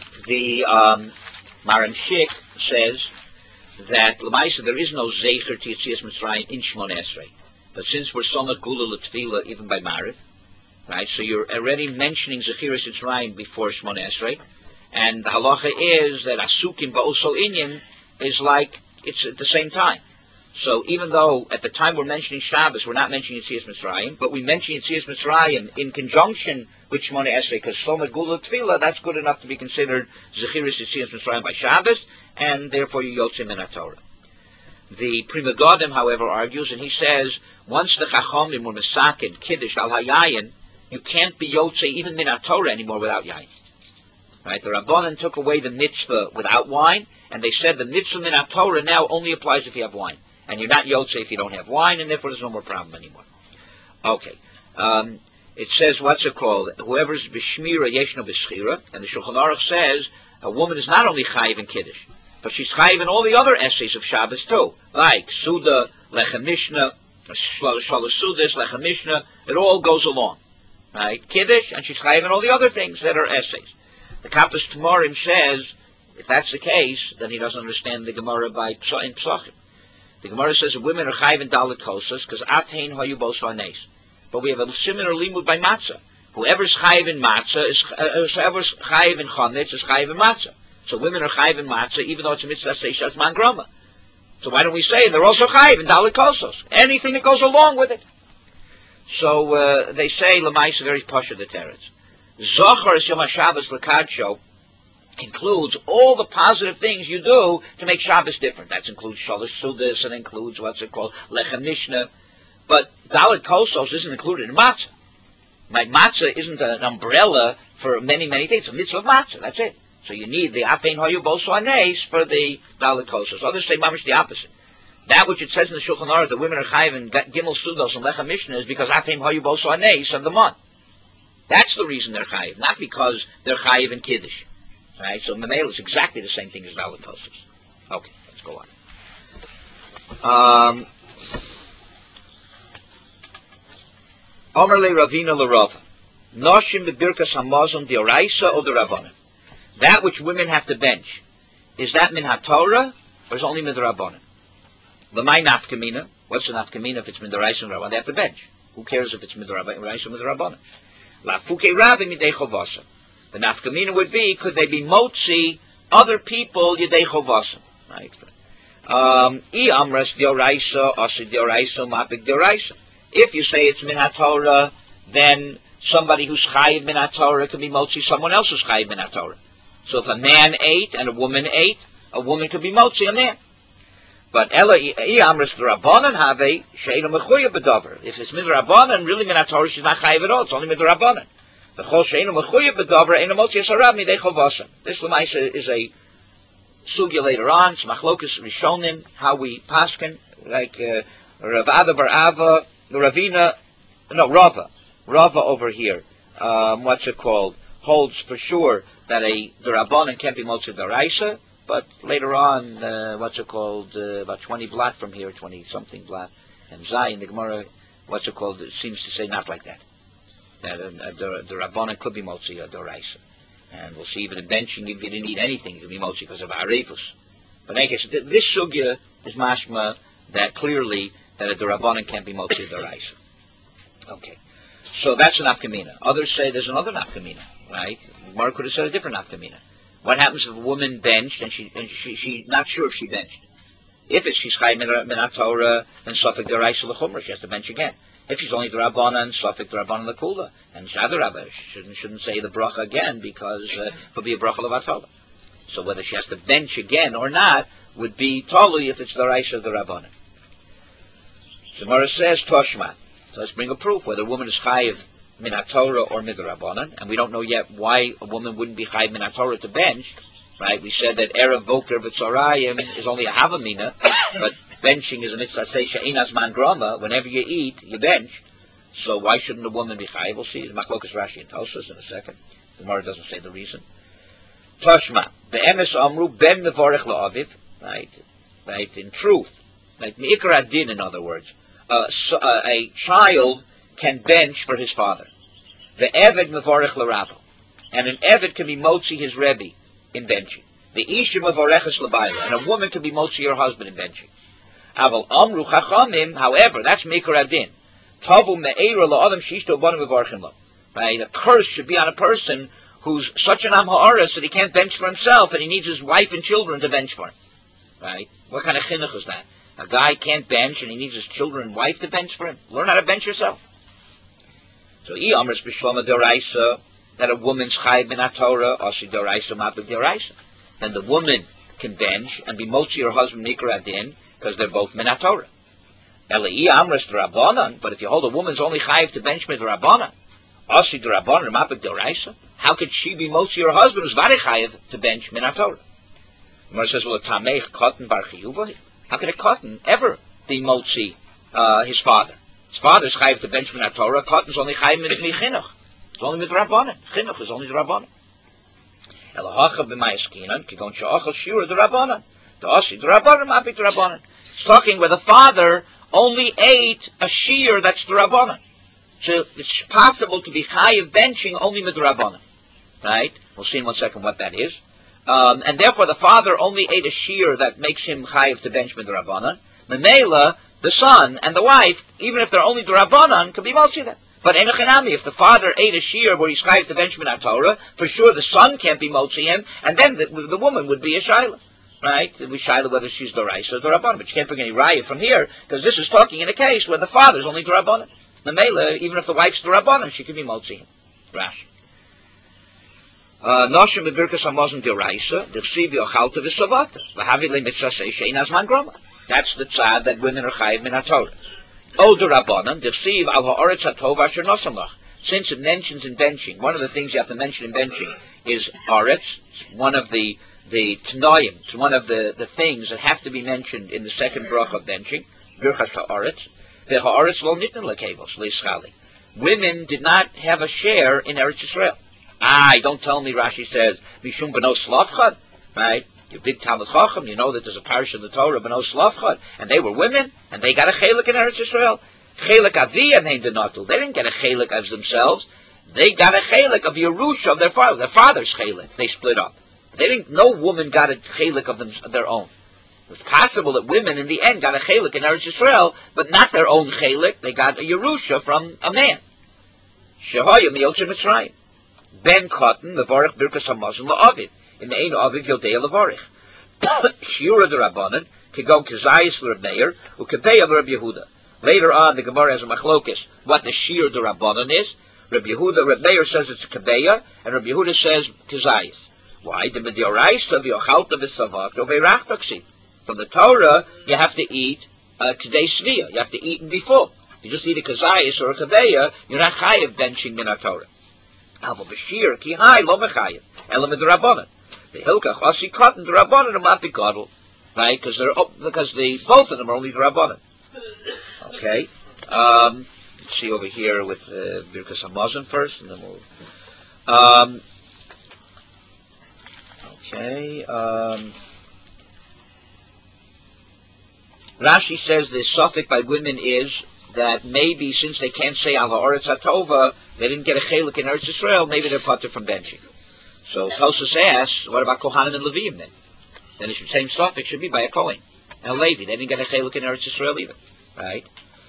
Speaker 1: Maram Shik says that L'maisa there is no Zecher to Yetzias Mitzrayim in Shmoneh Esrei. But since we're so much Gula L'Tfila even by Mariv, right, so you're already mentioning Zechiras Mitzrayim before Shmoneh Esrei, and the halacha is that Asukim Ba'oso Inyan is like, it's at the same time. So even though at the time we're mentioning Shabbos, we're not mentioning Yetzias Mitzrayim, but we mention Yetzias Mitzrayim in conjunction with Shmoneh Esrei, because Soma Gula Tefillah, that's good enough to be considered Zechiras Yetzias Mitzrayim by Shabbos, and therefore you Yotzei Min HaTorah. The Prima Godim, however, argues, and he says, once the Chachomim were Mesakin, Kiddush Al Hayayin, you can't be Yotzei even Min HaTorah anymore without Yayin. Right? The Rabbanan took away the mitzvah without wine, and they said the mitzvah Min HaTorah now only applies if you have wine. And you're not Yotzei if you don't have wine, and therefore there's no more problem anymore. Okay. It says, what's it called? Whoever's B'Shmira Yeshno B'Schira, and the Shulchan Aruch says, a woman is not only Chayiv in Kiddush, but she's Chayiv in all the other essays of Shabbos too, like Suda, Lechem Mishnah, Shalosh Sudas, Lechem Mishnah, it all goes along. Right? Kiddush, and she's Chayiv in all the other things that are essays. The Kappas Tamarim says, if that's the case, then he doesn't understand the Gemara in Psachim. The Gemara says that women are chayiv in dalet kosas because atein hayu bosvanes. But we have a similar limud by matzah. Whoever's chayiv in matzah is whoever's chayiv in chametz is chayiv in matzah. So women are chayiv in matzah even though it's a mitzvah seishas man groma. So why don't we say they're also chayiv in dalet kosas? Anything that goes along with it. So they say l'maisa very pasha the teretz. Zochar is Yom HaShabbos l'kadsho includes all the positive things you do to make Shabbos different. That includes Shalosh Sudas and includes what's it called, Lechem Mishnah. But Dalet Kosos isn't included in Matzah. Matzah isn't an umbrella for many things. It's a mitzvah of Matzah, that's it. So you need the Apein Hoyu Boso Anes for the Dalet Kosos. Others say mamish the opposite. That which it says in the Shulchan Aruch, the women are chayiv in Gimel Sudos and Lechem Mishnah is because Apein Hoyu Boso Anes of the month. That's the reason they're chayiv, not because they're chayiv in Kiddush. Right, so Mamela is exactly the same thing as Dalet Kosos. Okay, let's go on. Omer le Ravina l'Rava. Noshim b'birkas hamazon d'oraisa or the Rabbanan. That which women have to bench, is that min haTorah or is it only min the Rabbanan? L'may nafkamina. What's the nafkamina if it's min the Raisa and Rabbanan? They have to bench. Who cares if it's min the Raisa or min the Rabbanan? La fuke ravi midei chovasa. The nafkamina would be, could they be motzi other people yedei chovasa? Right. I amras d'oraisa, asid d'oraisa, mapik d'oraisa. If you say it's min haTorah, then somebody who's chayiv min haTorah can be motzi someone else who's chayiv min haTorah. So if a man ate and a woman ate, a woman could be motzi a man. But ela I amras d'Rabbanan have she'enu mechuyev b'davar. If it's min Rabbanan, really min haTorah, she's not chayiv at all. It's only min Rabbanan. This Lamaisa is a sugya later on. It's machlokas rishonim, how we paskin, like Rav Ada bar Ava, Rava over here. What's it called? Holds for sure that the Rabbanan can't be motzi d'oraisa, but later on, about 20 blot from here, 20-something blot, and Zion, the Gemara, it seems to say not like that. That the Rabbanan could be Motzi or Doraisa. And we'll see even in benching, if you didn't eat anything, it could be Motzi because of Arevus. But in any case, this sugya is mashma that clearly that a Rabbanan can't be Motzi or Doraisa. Okay. So that's an nafkamina. Others say there's another nafkamina, right? Mark could have said a different nafkamina. What happens if a woman benched and she's not sure if she benched? If she's Chai Minat Torah, then Safek Deraisa L'Chumra, she has to bench again. If she's only D'Rabbanan, Safek D'Rabbanan L'Kula, and Shadarabba, she shouldn't say the bracha again because it would be a bracha L'Vatala. So whether she has to bench again or not would be totally if it's Deraisa D'Rabbanan. Gemara says Toshma. So let's bring a proof whether a woman is Chayiv Minat Torah or Midrabanan, and we don't know yet why a woman wouldn't be Chayiv Minat Torah to bench. Right? We said that Erev Boker V'Tzorayim is only a Havamina, but benching is a mitzvah seisha inas man grama. Whenever you eat, you bench. So why shouldn't a woman be chayiv? We'll see. Machlokas Rashi and Tosfos in a second. The Gemara doesn't say the reason. Toshma, the emes amru ben mevorech la'aviv. Right. In truth, like meikar adin, in other words, a child can bench for his father. The eved mevorech la'rabo, and an eved can be motzi his rebbe in benching. The Isha Mavoreches Labayla, and a woman can be motzi her husband in benching. Aval Amru Chachamim, however, that's Mikar Adin. Tavu Me'era La'adam Shishto Bonim Mevarchim Lo. Right? A curse should be on a person who's such an Am Ha'aretz that he can't bench for himself and he needs his wife and children to bench for him. Right? What kind of chinuch is that? A guy can't bench and he needs his children and wife to bench for him. Learn how to bench yourself. So I Amris B'Shloma Doraisa, that a woman's chayiv minat Torah, osi doraisa mapik doraisa. Then the woman can bench and be motzi her husband nikra adin because they're both minat Torah. Elei amras d'Rabbanan, but if you hold a woman's only chayiv to bench with d'Rabbanan, osi d'Rabbanan mapik doraisa, how could she be motzi her husband who's very chayiv to bench minat Torah? The Gemara says, well, a tameich cotton bar chiyuva. How could a cotton ever be motzi his father? His father's chayiv to bench minat Torah. Cotton's only chayiv michinuch. It's only with Rabbanan. Chinuch is only the Rabbanan. Elahacha b'mayaskinan, kigon she'achal shiur the Rabbanan. The Asi the Rabbanan, mapik the Rabbanan. It's talking where the father only ate a shiur that's the Rabbanan. So it's possible to be chayiv benching only with the Rabbanan. Right? We'll see in 1 second what that is. And therefore the father only ate a shiur that makes him chayiv to bench with the Rabbanan. Memela, the son and the wife, even if they're only the Rabbanan, could be motzi them. But enochinami, if the father ate a shiur where he's chayiv to bench minat Torah, for sure the son can't be motzi him, and then the woman would be a shaila, right? We shaila whether she's doraisa or dorabbanan, but you can't bring any raya from here because this is talking in a case where the father's only dorabbanan. Mamela, even if the wife's dorabbanan, she could be motzi him. Rashi. Noshim bebirkas hamazon doraisa, d'chsiv yo'chalta v'savata, v'havi le'mitzvah seisha inas man groma. That's the tzad that women are chayiv minat Torah. Older Rabbanan, Dirsiv al ha'aretz hatov asher nosamlach. Since it mentions in benching, one of the things you have to mention in benching is aretz. One of the t'noyim. It's one of the things that have to be mentioned in the second bracha of benching. Birchas ha'aretz. The ha'aretz lo nitn lekevos leischali. Women did not have a share in Eretz Yisrael. Don't tell me, Rashi says, mishum b'no slavchad, right? You big Talmud Chacham, you know that there's a parish in the Torah, B'no Slavchad, and they were women, and they got a chelik in Eretz Yisrael. Chelik avi and they didn't get a chelik as themselves. They got a chelik of Yerusha of their father. Their father's chelik. They split up. No woman got a chelik of their own. It was possible that women in the end got a chelik in Eretz Yisrael, but not their own chelik. They got a Yerusha from a man. Shehoyim Yotze Mitzrayim. Ben Cotton, the Vorach Birkas HaMazon La'aviv. In the Ein Aviv Yodei Levarich. Shiura the Rabbanan, Kigon Kazayis L'Reb Meir, Ukepeya L'Reb Yehuda. Later on, the Gemara has a machlokus, what the Shiur the Rabbanan is. Reb Meir says it's a Kebeya, and Reb Yehuda says Kazayis. Why? The Medioraisa v'Yochalta v'Savato v'Rachtaksi. From the Torah, you have to eat Kedei Svia. You have to eat and be full. You just eat a Kazayis or a Kebeya, you're not chayiv benching min Torah. Avo b'Shir ki hai lo mechayiv. Elam the Rabbanan. The Hilkach Asi Cotton the Rabbanan are not the Gadol, right? Because both of them are only the Rabbanan. Okay. Let's see over here with Birkas Hamazon first, and then we'll. Okay. Rashi says the suffix by women is that maybe since they can't say Al Ha'aretz HaTova, they didn't get a chelik in Eretz Yisrael, maybe they're putter from benching. So Tosfos asks, what about Kohanim and Leviim then? Then the same suffix should be by a Kohen. And a Levi, they didn't get a chelik in Eretz Yisrael either. Right?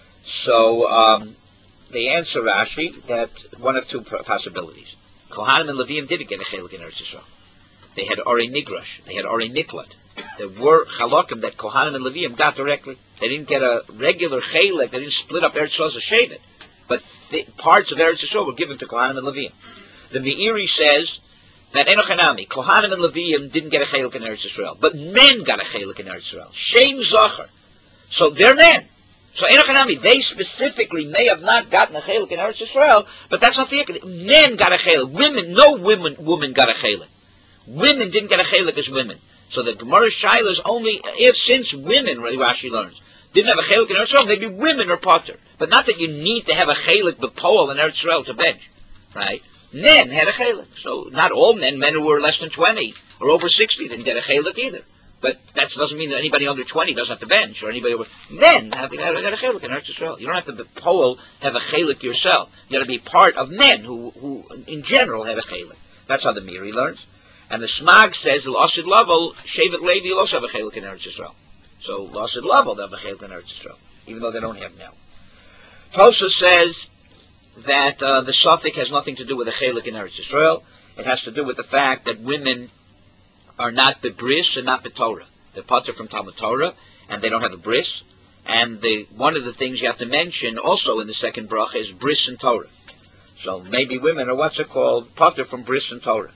Speaker 1: So they answer Rashi that one of two possibilities. Kohanim and Leviim didn't get a chelik in Eretz Yisrael. They had Ori Nigrash, they had Ori Niklat. There were halakim that Kohanim and Leviim got directly. They didn't get a regular chelik, they didn't split up Eretz Yisrael as a Shevet. But the parts of Eretz Yisrael were given to Kohanim and Leviim. The Meiri says that Enochanami, Kohanim and Leviim didn't get a chelik in Eretz Yisrael, but men got a chelik in Eretz Yisrael. Shem Zachar. So they're men. So Enochanami, they specifically may have not gotten a chelik in Eretz Yisrael, but that's not the Ikad. Men got a chelik. Women, no woman got a chelik. Women didn't get a chelik as women. So the Gemara Shaila is only if, since women, Rashi learns, didn't have a chelik in Eretz Yisrael, maybe women are potter. But not that you need to have a chelik b'poel in Eretz Yisrael to bench, right? Men had a chelik. So not all men who were less than 20 or over 60 didn't get a chelik either. But that doesn't mean that anybody under 20 doesn't have to bench, or anybody over. Men have a chelik in Eretz Yisrael. You don't have to b'poel have a chelik yourself. You got to be part of men who in general have a chelik. That's how the Meiri learns. And the Smag says, L'Asid Lavel, Shevet Levi will also have a chelik in Eretz Yisrael. So L'Asid Lavel, they'll have a chelik in Eretz Yisrael, even though they don't have now. Tosfos says that the suffix has nothing to do with a chelik in Eretz Yisrael. It has to do with the fact that women are not the bris and not the Torah. They're potter from Talmud Torah, and they don't have a bris. And one of the things you have to mention also in the second bracha is bris and Torah. So maybe women are potter from bris and Torah.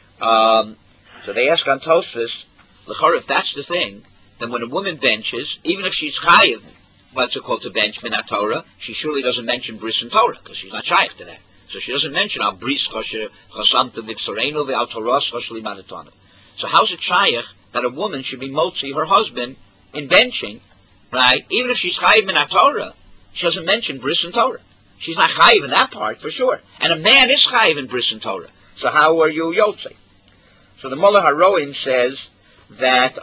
Speaker 1: So they ask on Tosfos, l'chor, if that's the thing, then when a woman benches, even if she's chayiv, to bench minat Torah, she surely doesn't mention bris and Torah, because she's not chayiv to that. So she doesn't mention al bris chasamta v'tsorenu ve'al toras chashli manatanu. So how's it shaykh that a woman should be motzi her husband in benching, right? Even if she's chayiv minat Torah, she doesn't mention bris and Torah. She's not chayiv in that part for sure. And a man is chayiv in bris and Torah. So how are you yotzei? So the Mullah HaRoim says that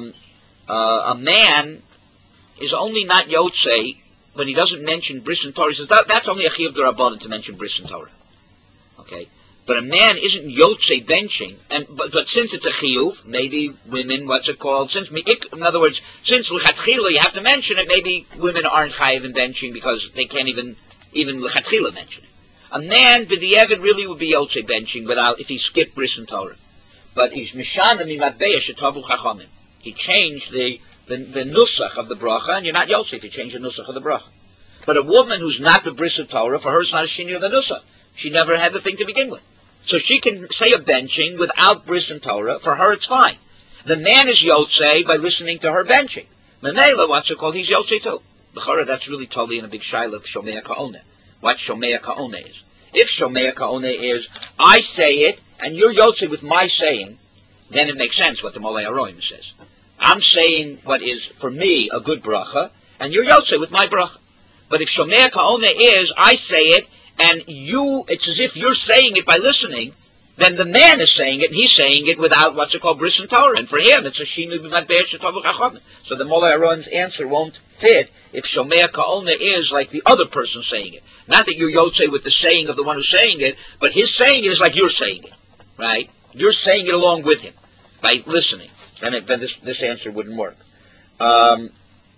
Speaker 1: a man is only not yotzei when he doesn't mention bris and Torah. He says that's only a chiyuv d'Rabbanan to mention bris and Torah. Okay, but a man isn't yotzei benching, but since it's a chiyuv, maybe women, in other words, since l'chatchila you have to mention it, maybe women aren't chayiv in benching because they can't even l'chatchila mention it. A man, b'di'evid, really would be yotzei benching if he skipped bris and Torah. But he's mishana mimatbeya shetavu chachamim. He changed the nusach of the bracha, and you're not yotzei if you change the nusach of the bracha. But a woman who's not the bris of Torah, for her it's not a shini of the nusach. She never had the thing to begin with. So she can say a benching without bris and Torah. For her it's fine. The man is yotzei by listening to her benching. Memela, he's yotzei too. L'chora, that's really totally in a big shaila of Shomea Ka'oneh. What Shomea Ka'oneh is. If Shomea Ka'oneh is, I say it, and you're yotzei with my saying, then it makes sense what the Molei HaRoim says. I'm saying what is, for me, a good bracha, and you're yotzei with my bracha. But if Shomea Ka'oneh is, I say it, and it's as if you're saying it by listening, then the man is saying it, and he's saying it without bris and Torah. And for him, it's a shinu b'matbe'er shetavu chachamim. So the Molei HaRoim's answer won't fit if Shomea Ka'oneh is like the other person saying it. Not that you're yotzei with the saying of the one who's saying it, but his saying it is like you're saying it, right? You're saying it along with him by listening. Then this answer wouldn't work. I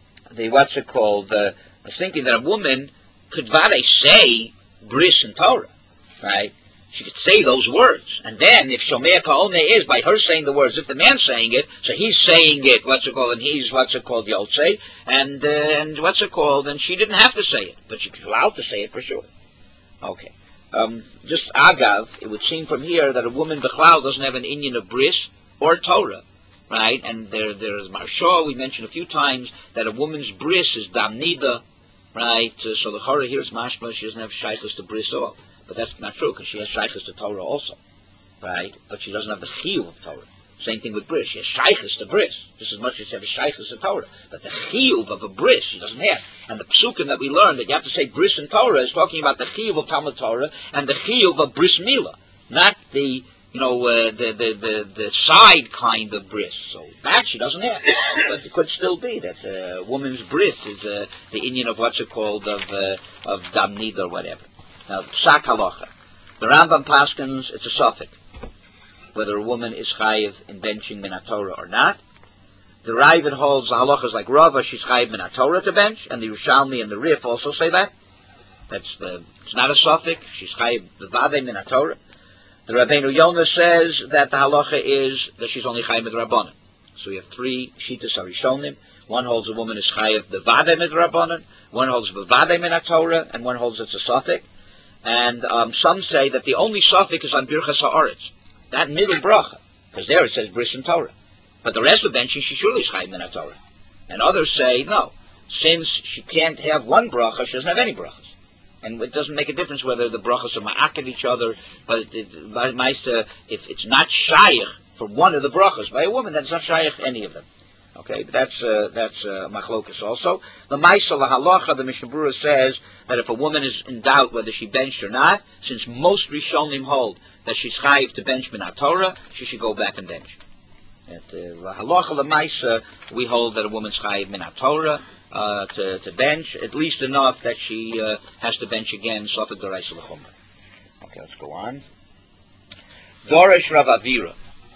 Speaker 1: was thinking that a woman could say bris and Torah, right? She could say those words, and then if Shomea Ka'oneh is by her saying the words, if the man's saying it, so he's saying it, and he's yotzei, and she didn't have to say it, but she was allowed to say it for sure. Okay. Just agav, it would seem from here that a woman b'chlal doesn't have an inyan of bris or Torah, right? And there's Marsha, we mentioned a few times that a woman's bris is damnida, right? So the Chora here is mashma, she doesn't have shaychus to bris all. But that's not true, because she has shaychus to Torah also, right? But she doesn't have the chiyuv of Torah. Same thing with bris. She has shaychus to bris, just as much as she has shaychus to Torah. But the chiyuv of a bris she doesn't have. And the psukim that we learned that you have to say bris and Torah is talking about the chiyuv of Talmud Torah and the chiyuv of bris milah, not the the side kind of bris. So that she doesn't have. But it could still be that a woman's bris is the Indian of what's it called of damnid or whatever. Now, psak halacha. The Rambam paskins, it's a suffix, whether a woman is chayiv in benching min Torah or not. The Ravid holds the halachas like Rava, she's chayiv min Torah to bench, and the Yerushalmi and the Rif also say that. It's not a suffix, she's chayiv b'vadei min Torah. The Rabbeinu Yonah says that the halacha is that she's only chayiv mit Rabbanan. So we have three shitas harishonim. One holds a woman is chayiv b'vadei mit Rabbanan, one holds b'vadei min Torah, and one holds it's a suffix. And some say that the only suffix is on Birchas Ha'aretz, that middle bracha, because there it says bris and Torah. But the rest of benching, she surely is chayiv min Torah. And others say, no, since she can't have one bracha, she doesn't have any brachas. And it doesn't make a difference whether the brachas are ma'akev each other, but if it's not shayach for one of the brachas by a woman, then it's not shayach any of them. Okay, but that's machlokas also. The Maisa Halacha, the Mishnah Berurah says that if a woman is in doubt whether she benched or not, since most Rishonim hold that she's chayiv to bench min Torah, she should go back and bench. At the Halacha, the Maisa, we hold that a woman's chayiv min Torah to bench, at least enough that she has to bench again, Sofet Doraisa L'Chumra. Okay, let's go on. Doresh Rav Avira.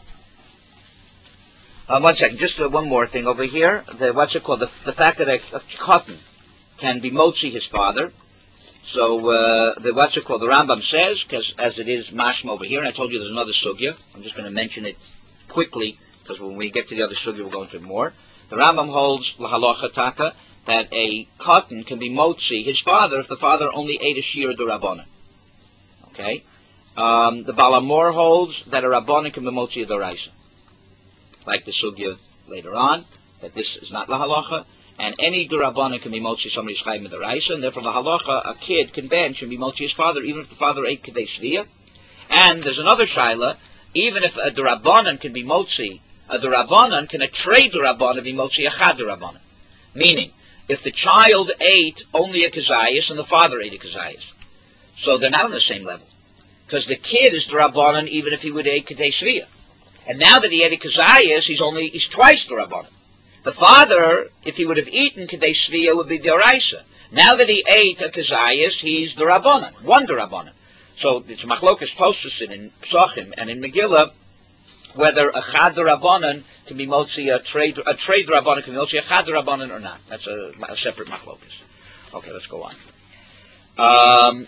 Speaker 1: 1 second, just one more thing over here. What's it called? The fact that a cotton can be motzi his father. So what's it called? The Rambam says, because as it is mashma over here, and I told you there's another sugya. I'm just going to mention it quickly, because when we get to the other sugya, we'll go into it more. The Rambam holds lahalacha taka that a cotton can be motzi his father if the father only ate a shir d'Rabbanan. Okay. The Balamor holds that a Rabbanan can be motzi a d'oraisa, like the sugya later on, that this is not lahalacha, and any d'Rabbanan can be motzi somebody's chayiv mit d'oraisa, and therefore lahalacha, a kid can bench and be motzi his father, even if the father ate kedei shviyah. And there's another shaila, even if a d'Rabbanan can be motzi, a d'Rabbanan can a trade d'Rabbanan be motzi a chad d'Rabbanan. Meaning, if the child ate only a kazayas and the father ate a kazayas, so they're not on the same level, because the kid is d'Rabbanan even if he would eat kedei shviyah. And now that he ate a kazayas, he's twice d'Rabbanan. The father, if he would have eaten kedei shviyah, would be d'oraisa. Now that he ate a kazayas, he's d'Rabbanan, one d'Rabbanan. So it's machlokas Tosfos in Psachim and in Megillah whether a chad d'Rabbanan can be motzi a trade d'Rabbanan can be motzi a chad d'Rabbanan or not. That's a separate machlokas. Okay, let's go on.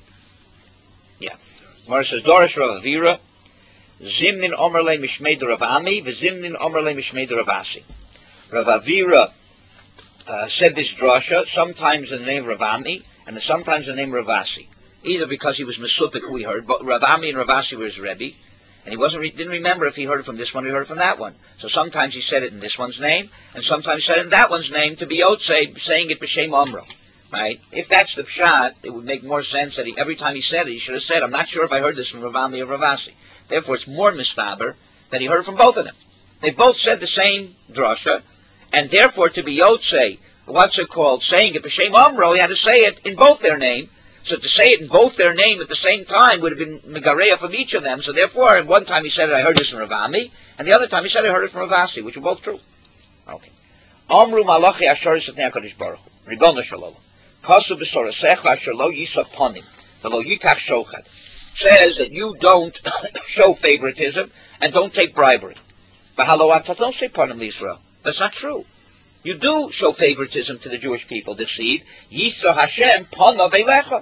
Speaker 1: Gemara says Doresh Rav Avira. Zimnin Omer le Mishmei Rav Ami, v'Zimnin Omer le Mishmei Rav Asi. Rav Avira said this drasha sometimes in the name of Rav Ami and sometimes in the name of Rav Asi. Either because he was Mesupik, we heard, but Rav Ami and Rav Asi were his Rebbe, and he didn't remember if he heard it from this one or he heard it from that one. So sometimes he said it in this one's name, and sometimes he said it in that one's name to be Yotzei, saying it b'Shem Omro. Right? If that's the pshat, it would make more sense that every time he said it, he should have said, I'm not sure if I heard this from Rav Ami or Rav Asi. Therefore, it's more mistaber that he heard it from both of them. They both said the same drasha, and therefore to be Yotzei, what's it called, saying it b'Shem Omro, he had to say it in both their name. So to say it in both their name at the same time would have been megareya from each of them. So therefore, one time he said it, I heard this from Rav Ami, and the other time he said I heard it from Rav Asi, which were both true. Okay. Amru malachi asher satnei HaKadosh Baruch Hu, Ribono shel Olam, kasu b'sorasecha asher lo yisa ponim, v'lo yikach shochad. Says that you don't show favoritism and don't take bribery. But don't say ponim l'Yisrael. That's not true. You do show favoritism to the Jewish people, the seed. Yisa Hashem ponav eilecha.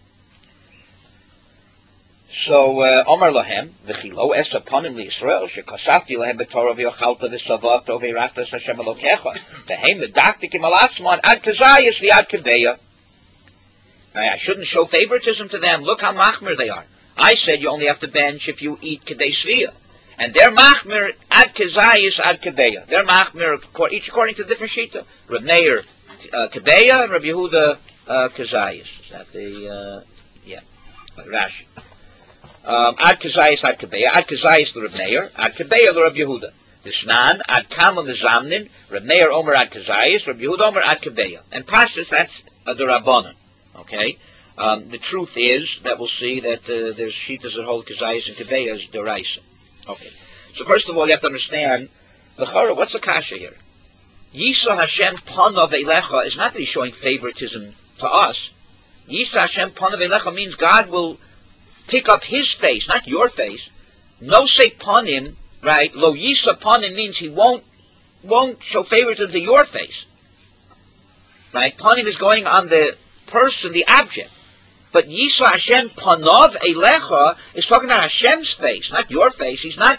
Speaker 1: So, Omer Lahem, v'chilo esa ponim l'Yisrael, shekasafti lahem b'torah v'yochalta v'savato v'irachtas Hashem Elokecha, v'hem v'daktikim alatzman ad kazayas v'ad keveya. I shouldn't show favoritism to them. Look how machmir they are. I said you only have to bench if you eat kedei shviyah. And they're machmir ad kezayis ad kebeya. They're machmir each according to the different shita. Rav Meir kebeya and Rav Yehuda kezayis. Is that the Rashi? Ad kezayis ad kebeya. Ad kezayis the Rav Meir. Ad kebeya the Rav Yehuda. Disnan ad kamon the zamnin. Rav Meir omer ad kezayis. Rav Yehuda omer ad kebeya. And Pashas that's the Rabbanan. Okay. The truth is that we'll see that there's shitas that hold kazayas and kaveyas deraisa. Okay. So first of all, you have to understand the chara. What's the kasha here? Yisa Hashem panav elecha is not that he's showing favoritism to us. Yisa Hashem panav elecha means God will pick up His face, not your face. No say panim, right? Lo Yisa panim means He won't show favoritism to your face, right? Panim is going on the person, the object. But Yisa Hashem panav elecha is talking about Hashem's face, not your face. He's not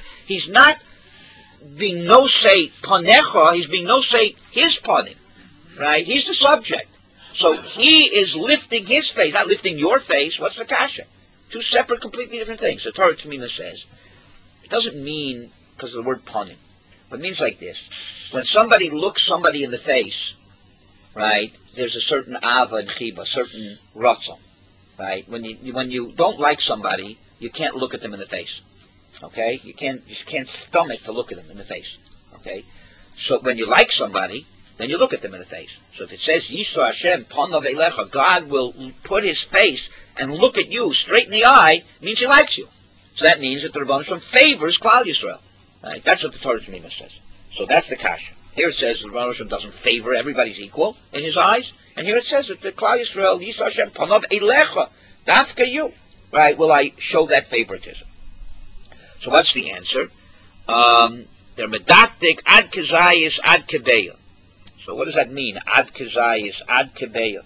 Speaker 1: being no say panecha, he's being no say his panim, right? He's the subject. So he is lifting his face, not lifting your face. What's the kasha? Two separate, completely different things. The Torah T'mima says, it doesn't mean because of the word panim. It means like this. When somebody looks somebody in the face, right, there's a certain ava and chiba, a certain ratzon, right? When you don't like somebody, you can't look at them in the face. Okay, you can't stomach to look at them in the face. Okay, so when you like somebody, then you look at them in the face. So if it says Yisra Hashem panav elecha, God will put His face and look at you straight in the eye, means He likes you. So that means that the Rebbeinu Shalom favors Klal Yisrael. Right? That's what the Torah T'mima says. So that's the kasha. Here it says the Rebbeinu Shalom doesn't favor, everybody's equal in His eyes, and here it says that the Klal Yisrael Yisra Hashem panav elecha, dafka you, right? Will I show that favoritism? So what's the answer? They're medaktik ad kazayis ad kebeya. So what does that mean? Ad kazayis ad kebeya.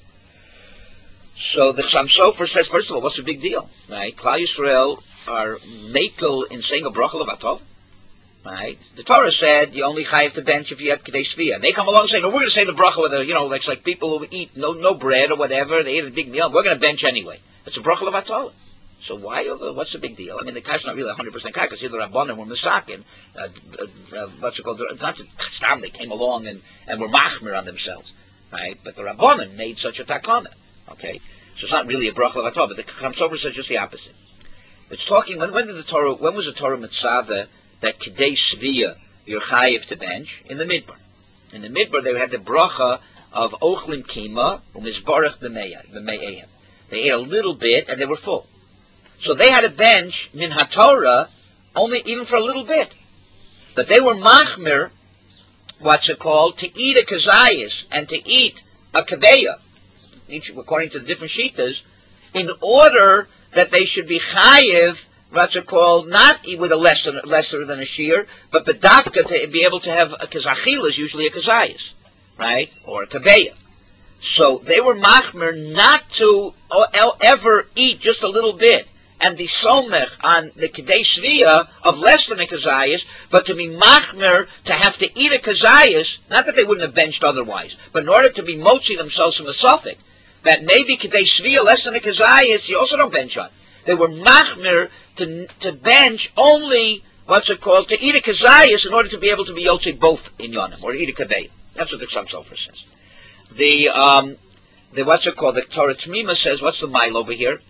Speaker 1: So the Chassam Sofer says, first of all, what's the big deal? Right? Klal Yisrael are makel in saying a bracha levatov. Right? The Torah said you only chayav to bench if you have kedei shvia. And they come along and say, no, we're going to say the bracha with like people who eat no bread or whatever. They eat a big meal. We're going to bench anyway. It's a bracha levatov. So what's the big deal? I mean, the Kash not really 100% Kash, because here the Rabbanim were Misakin. What's it called? It's not that Stam, they came along and were Machmir on themselves, right? But the Rabbanim made such a takana, okay? So it's not really a bracha at all, but the Chassam Sofer says just the opposite. It's talking, when was the Torah Mitzvah that Kedei Shviyah, you're chayiv to bench? In the Midbar. In the Midbar, they had the bracha of Ochlim Kima, Umizbarach B'Me'ehem. They ate a little bit, and they were full. So they had a bench min haTorah only even for a little bit, but they were machmir, what's it called, to eat a kazayas and to eat a kabeya, each according to the different shitas, in order that they should be chayiv, what's it called, not with a lesser than a shear, but bedafka to be able to have a kazachil is usually a kazayas, right, or a kabeya. So they were machmir not to ever eat just a little bit and be somech on the kedei shviyah of less than a kazayas, but to be machmer, to have to eat a kazayas, not that they wouldn't have benched otherwise, but in order to be motzi themselves from the suffix, that maybe kedei shviyah less than a kazayas, you also don't bench on. They were machmer to bench only, what's it called, to eat a kazayas in order to be able to be yotze both in yonim, or eat a kabei. That's what the Chassam Sofer says. The what's it called, the Torah T'mima says, what's the mile over here?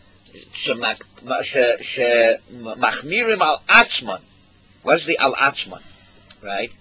Speaker 1: Machmirim al atzman. What's the al atzman? Right?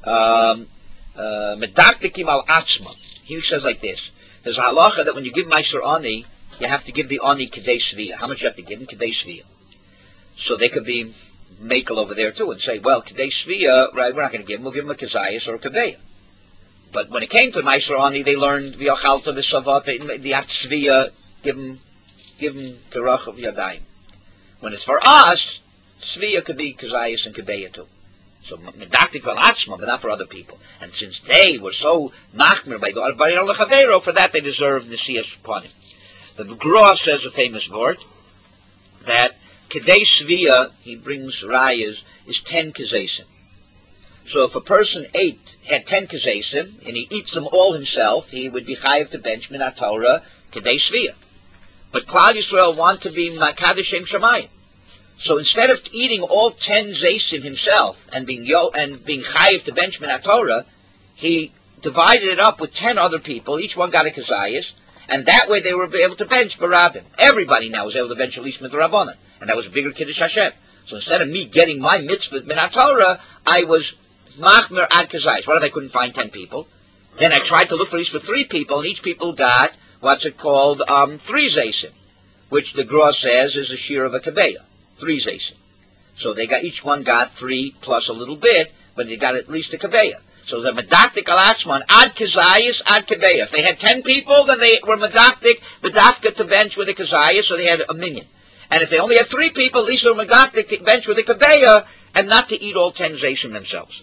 Speaker 1: Medaktikim al atzman. He says like this. There's a halacha that when you give Meiser Ani, you have to give the Ani Kedei Shviyah. How much you have to give him? Kedei Shviyah. So they could be makel over there too and say, well, Kedei Shviyah, right, we're not going to give him, we'll give him a Kazayas or a Kabeya. But when it came to Meiser Ani, they learned the Achalta, the Savat, the Atzviyah, give him Terach of Yadayim. When it's for us, Sviyah could be Kazayas and Kabeya too. So Medaktik Val Atzma, but not for other people. And since they were so machmir by the Arbayin al-Chavero, for that they deserve Nesias Panim. The Gra says a famous word that Kedei Sviyah, he brings Rayas, is 10 Kazesim. So if a person had 10 Kazesim, and he eats them all himself, he would be chayiv to bench min HaTorah Kedei Sviyah. But Klal Yisrael want to be Makadosh Shem Shamayim. So instead of eating all 10 Zaysim himself and being chayiv to bench min HaTorah, he divided it up with 10 other people. Each one got a kazayas, and that way they were able to bench Barabim. Everybody now was able to bench at least Midrabanan, and that was a bigger Kiddush Hashem. So instead of me getting my mitzvah min HaTorah, I was machmer ad kazayas. What if I couldn't find 10 people? Then I tried to look for each for 3 people, and each people got what's it called, 3 zaysim. which the Gra says is a shear of a kabeya, 3 zaysin. So they got, each one got 3 plus a little bit, but they got at least a kabeya. So the medaktik al-atzman, ad kazayas, ad kabeya. If they had 10 people, then they were medaktik to bench with a kazayas, so they had a minyan. And if they only had 3 people, at least they were medaktik to bench with a kabeya, and not to eat all 10 zaysim themselves.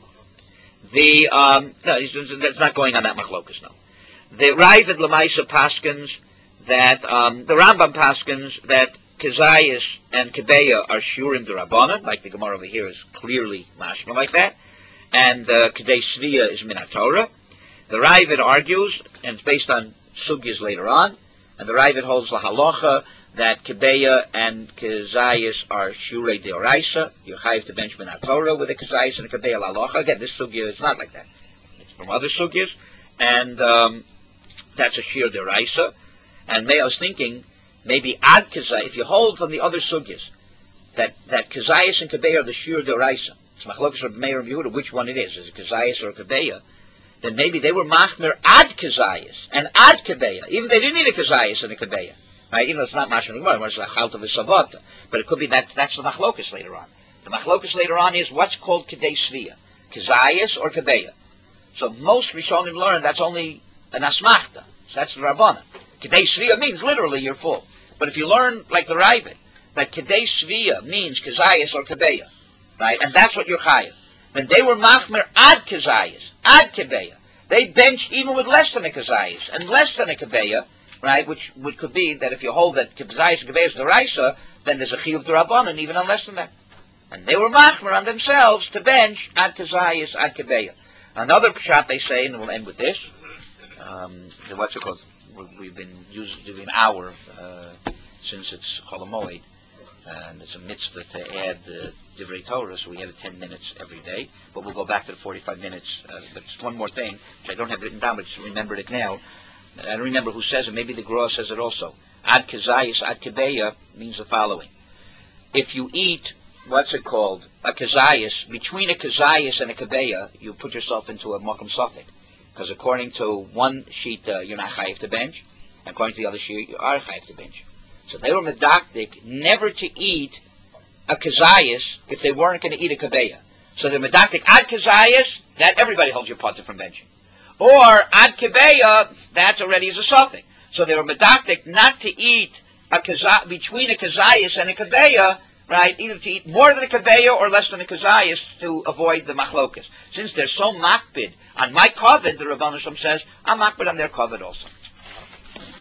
Speaker 1: No, that's not going on that machlokas, no. The Ravid Lamaisa Paskins that, the Rambam Paskins that Kazayas and Kabeya are shurim d'Rabbanan, like the Gemara over here is clearly mashma like that, and Kedei Svia is min Torah. The Ravid argues, and it's based on sugyas later on, and the Ravid holds la halacha that Kabeya and Kazayas are shurei deoraisa. You're chayiv to bench min Torah with a Kazayas and a Kabeya la halacha. Again, this sugya is not like that. It's from other sugyas, and that's a shir deoraisa. And I was thinking, maybe ad kazayas, if you hold from the other sugyas, that kazayas and kabeya are the shir deoraisa, it's machlokas of Meir and Yehuda, which one it is it kazayas or kabeya, then maybe they were machmer ad kazayas and ad kabeya, even they didn't need a kazayas and a kabeya, right? Even though it's not mashma anymore, it's like chalta v'savata, but it could be that's the machlokas later on. The machlokas later on is what's called kedei svia, kazayas or kabeya. So most Rishonim learn that's only an asmachta, so that's the Rabbana. Kedei Shviya means literally you're full. But if you learn, like the Ravid, that Kedei Shviya means Kazayas or Kabeya, right, and that's what you're chayav, then they were machmer ad Kazayas, ad Kabeya. They benched even with less than a Kazayas and less than a Kabeya, right, which could be that if you hold that Kazayas and Kabeya is the Raisa, then there's a chiyuv d'Rabbanan even on less than that. And they were machmer on themselves to bench ad Kazayas, ad Kabeya. Another pshat they say, and we'll end with this, what's it called? We've been doing an hour since it's Chol HaMoed, and it's a mitzvah to add Divrei Torah, so we have 10 minutes every day. But we'll go back to the 45 minutes. But just one more thing, which I don't have written down, but just remembered it now. I don't remember who says it. Maybe the Gra says it also. Ad Kazayas, Ad Kabeya means the following. If you eat, what's it called, a Kazayas, between a Kazayas and a Kabeya, you put yourself into a Mokum Safek. Because according to one sheet, you're not chayiv to bench. And according to the other sheet, you are chayiv to bench. So they were medaktik never to eat a kazayas if they weren't going to eat a kabeya. So they're medaktik ad kazayas, that everybody holds your potter from benching. Or ad kabeya, that's already is a suffix. So they were medaktik not to eat between a kazayas and a kabeya, right, either to eat more than a kabeya or less than a kazayas to avoid the machlokas. Since they're so makbid on my kovid, the Rabbanan Shalom says, I'm makbid on their kovid also.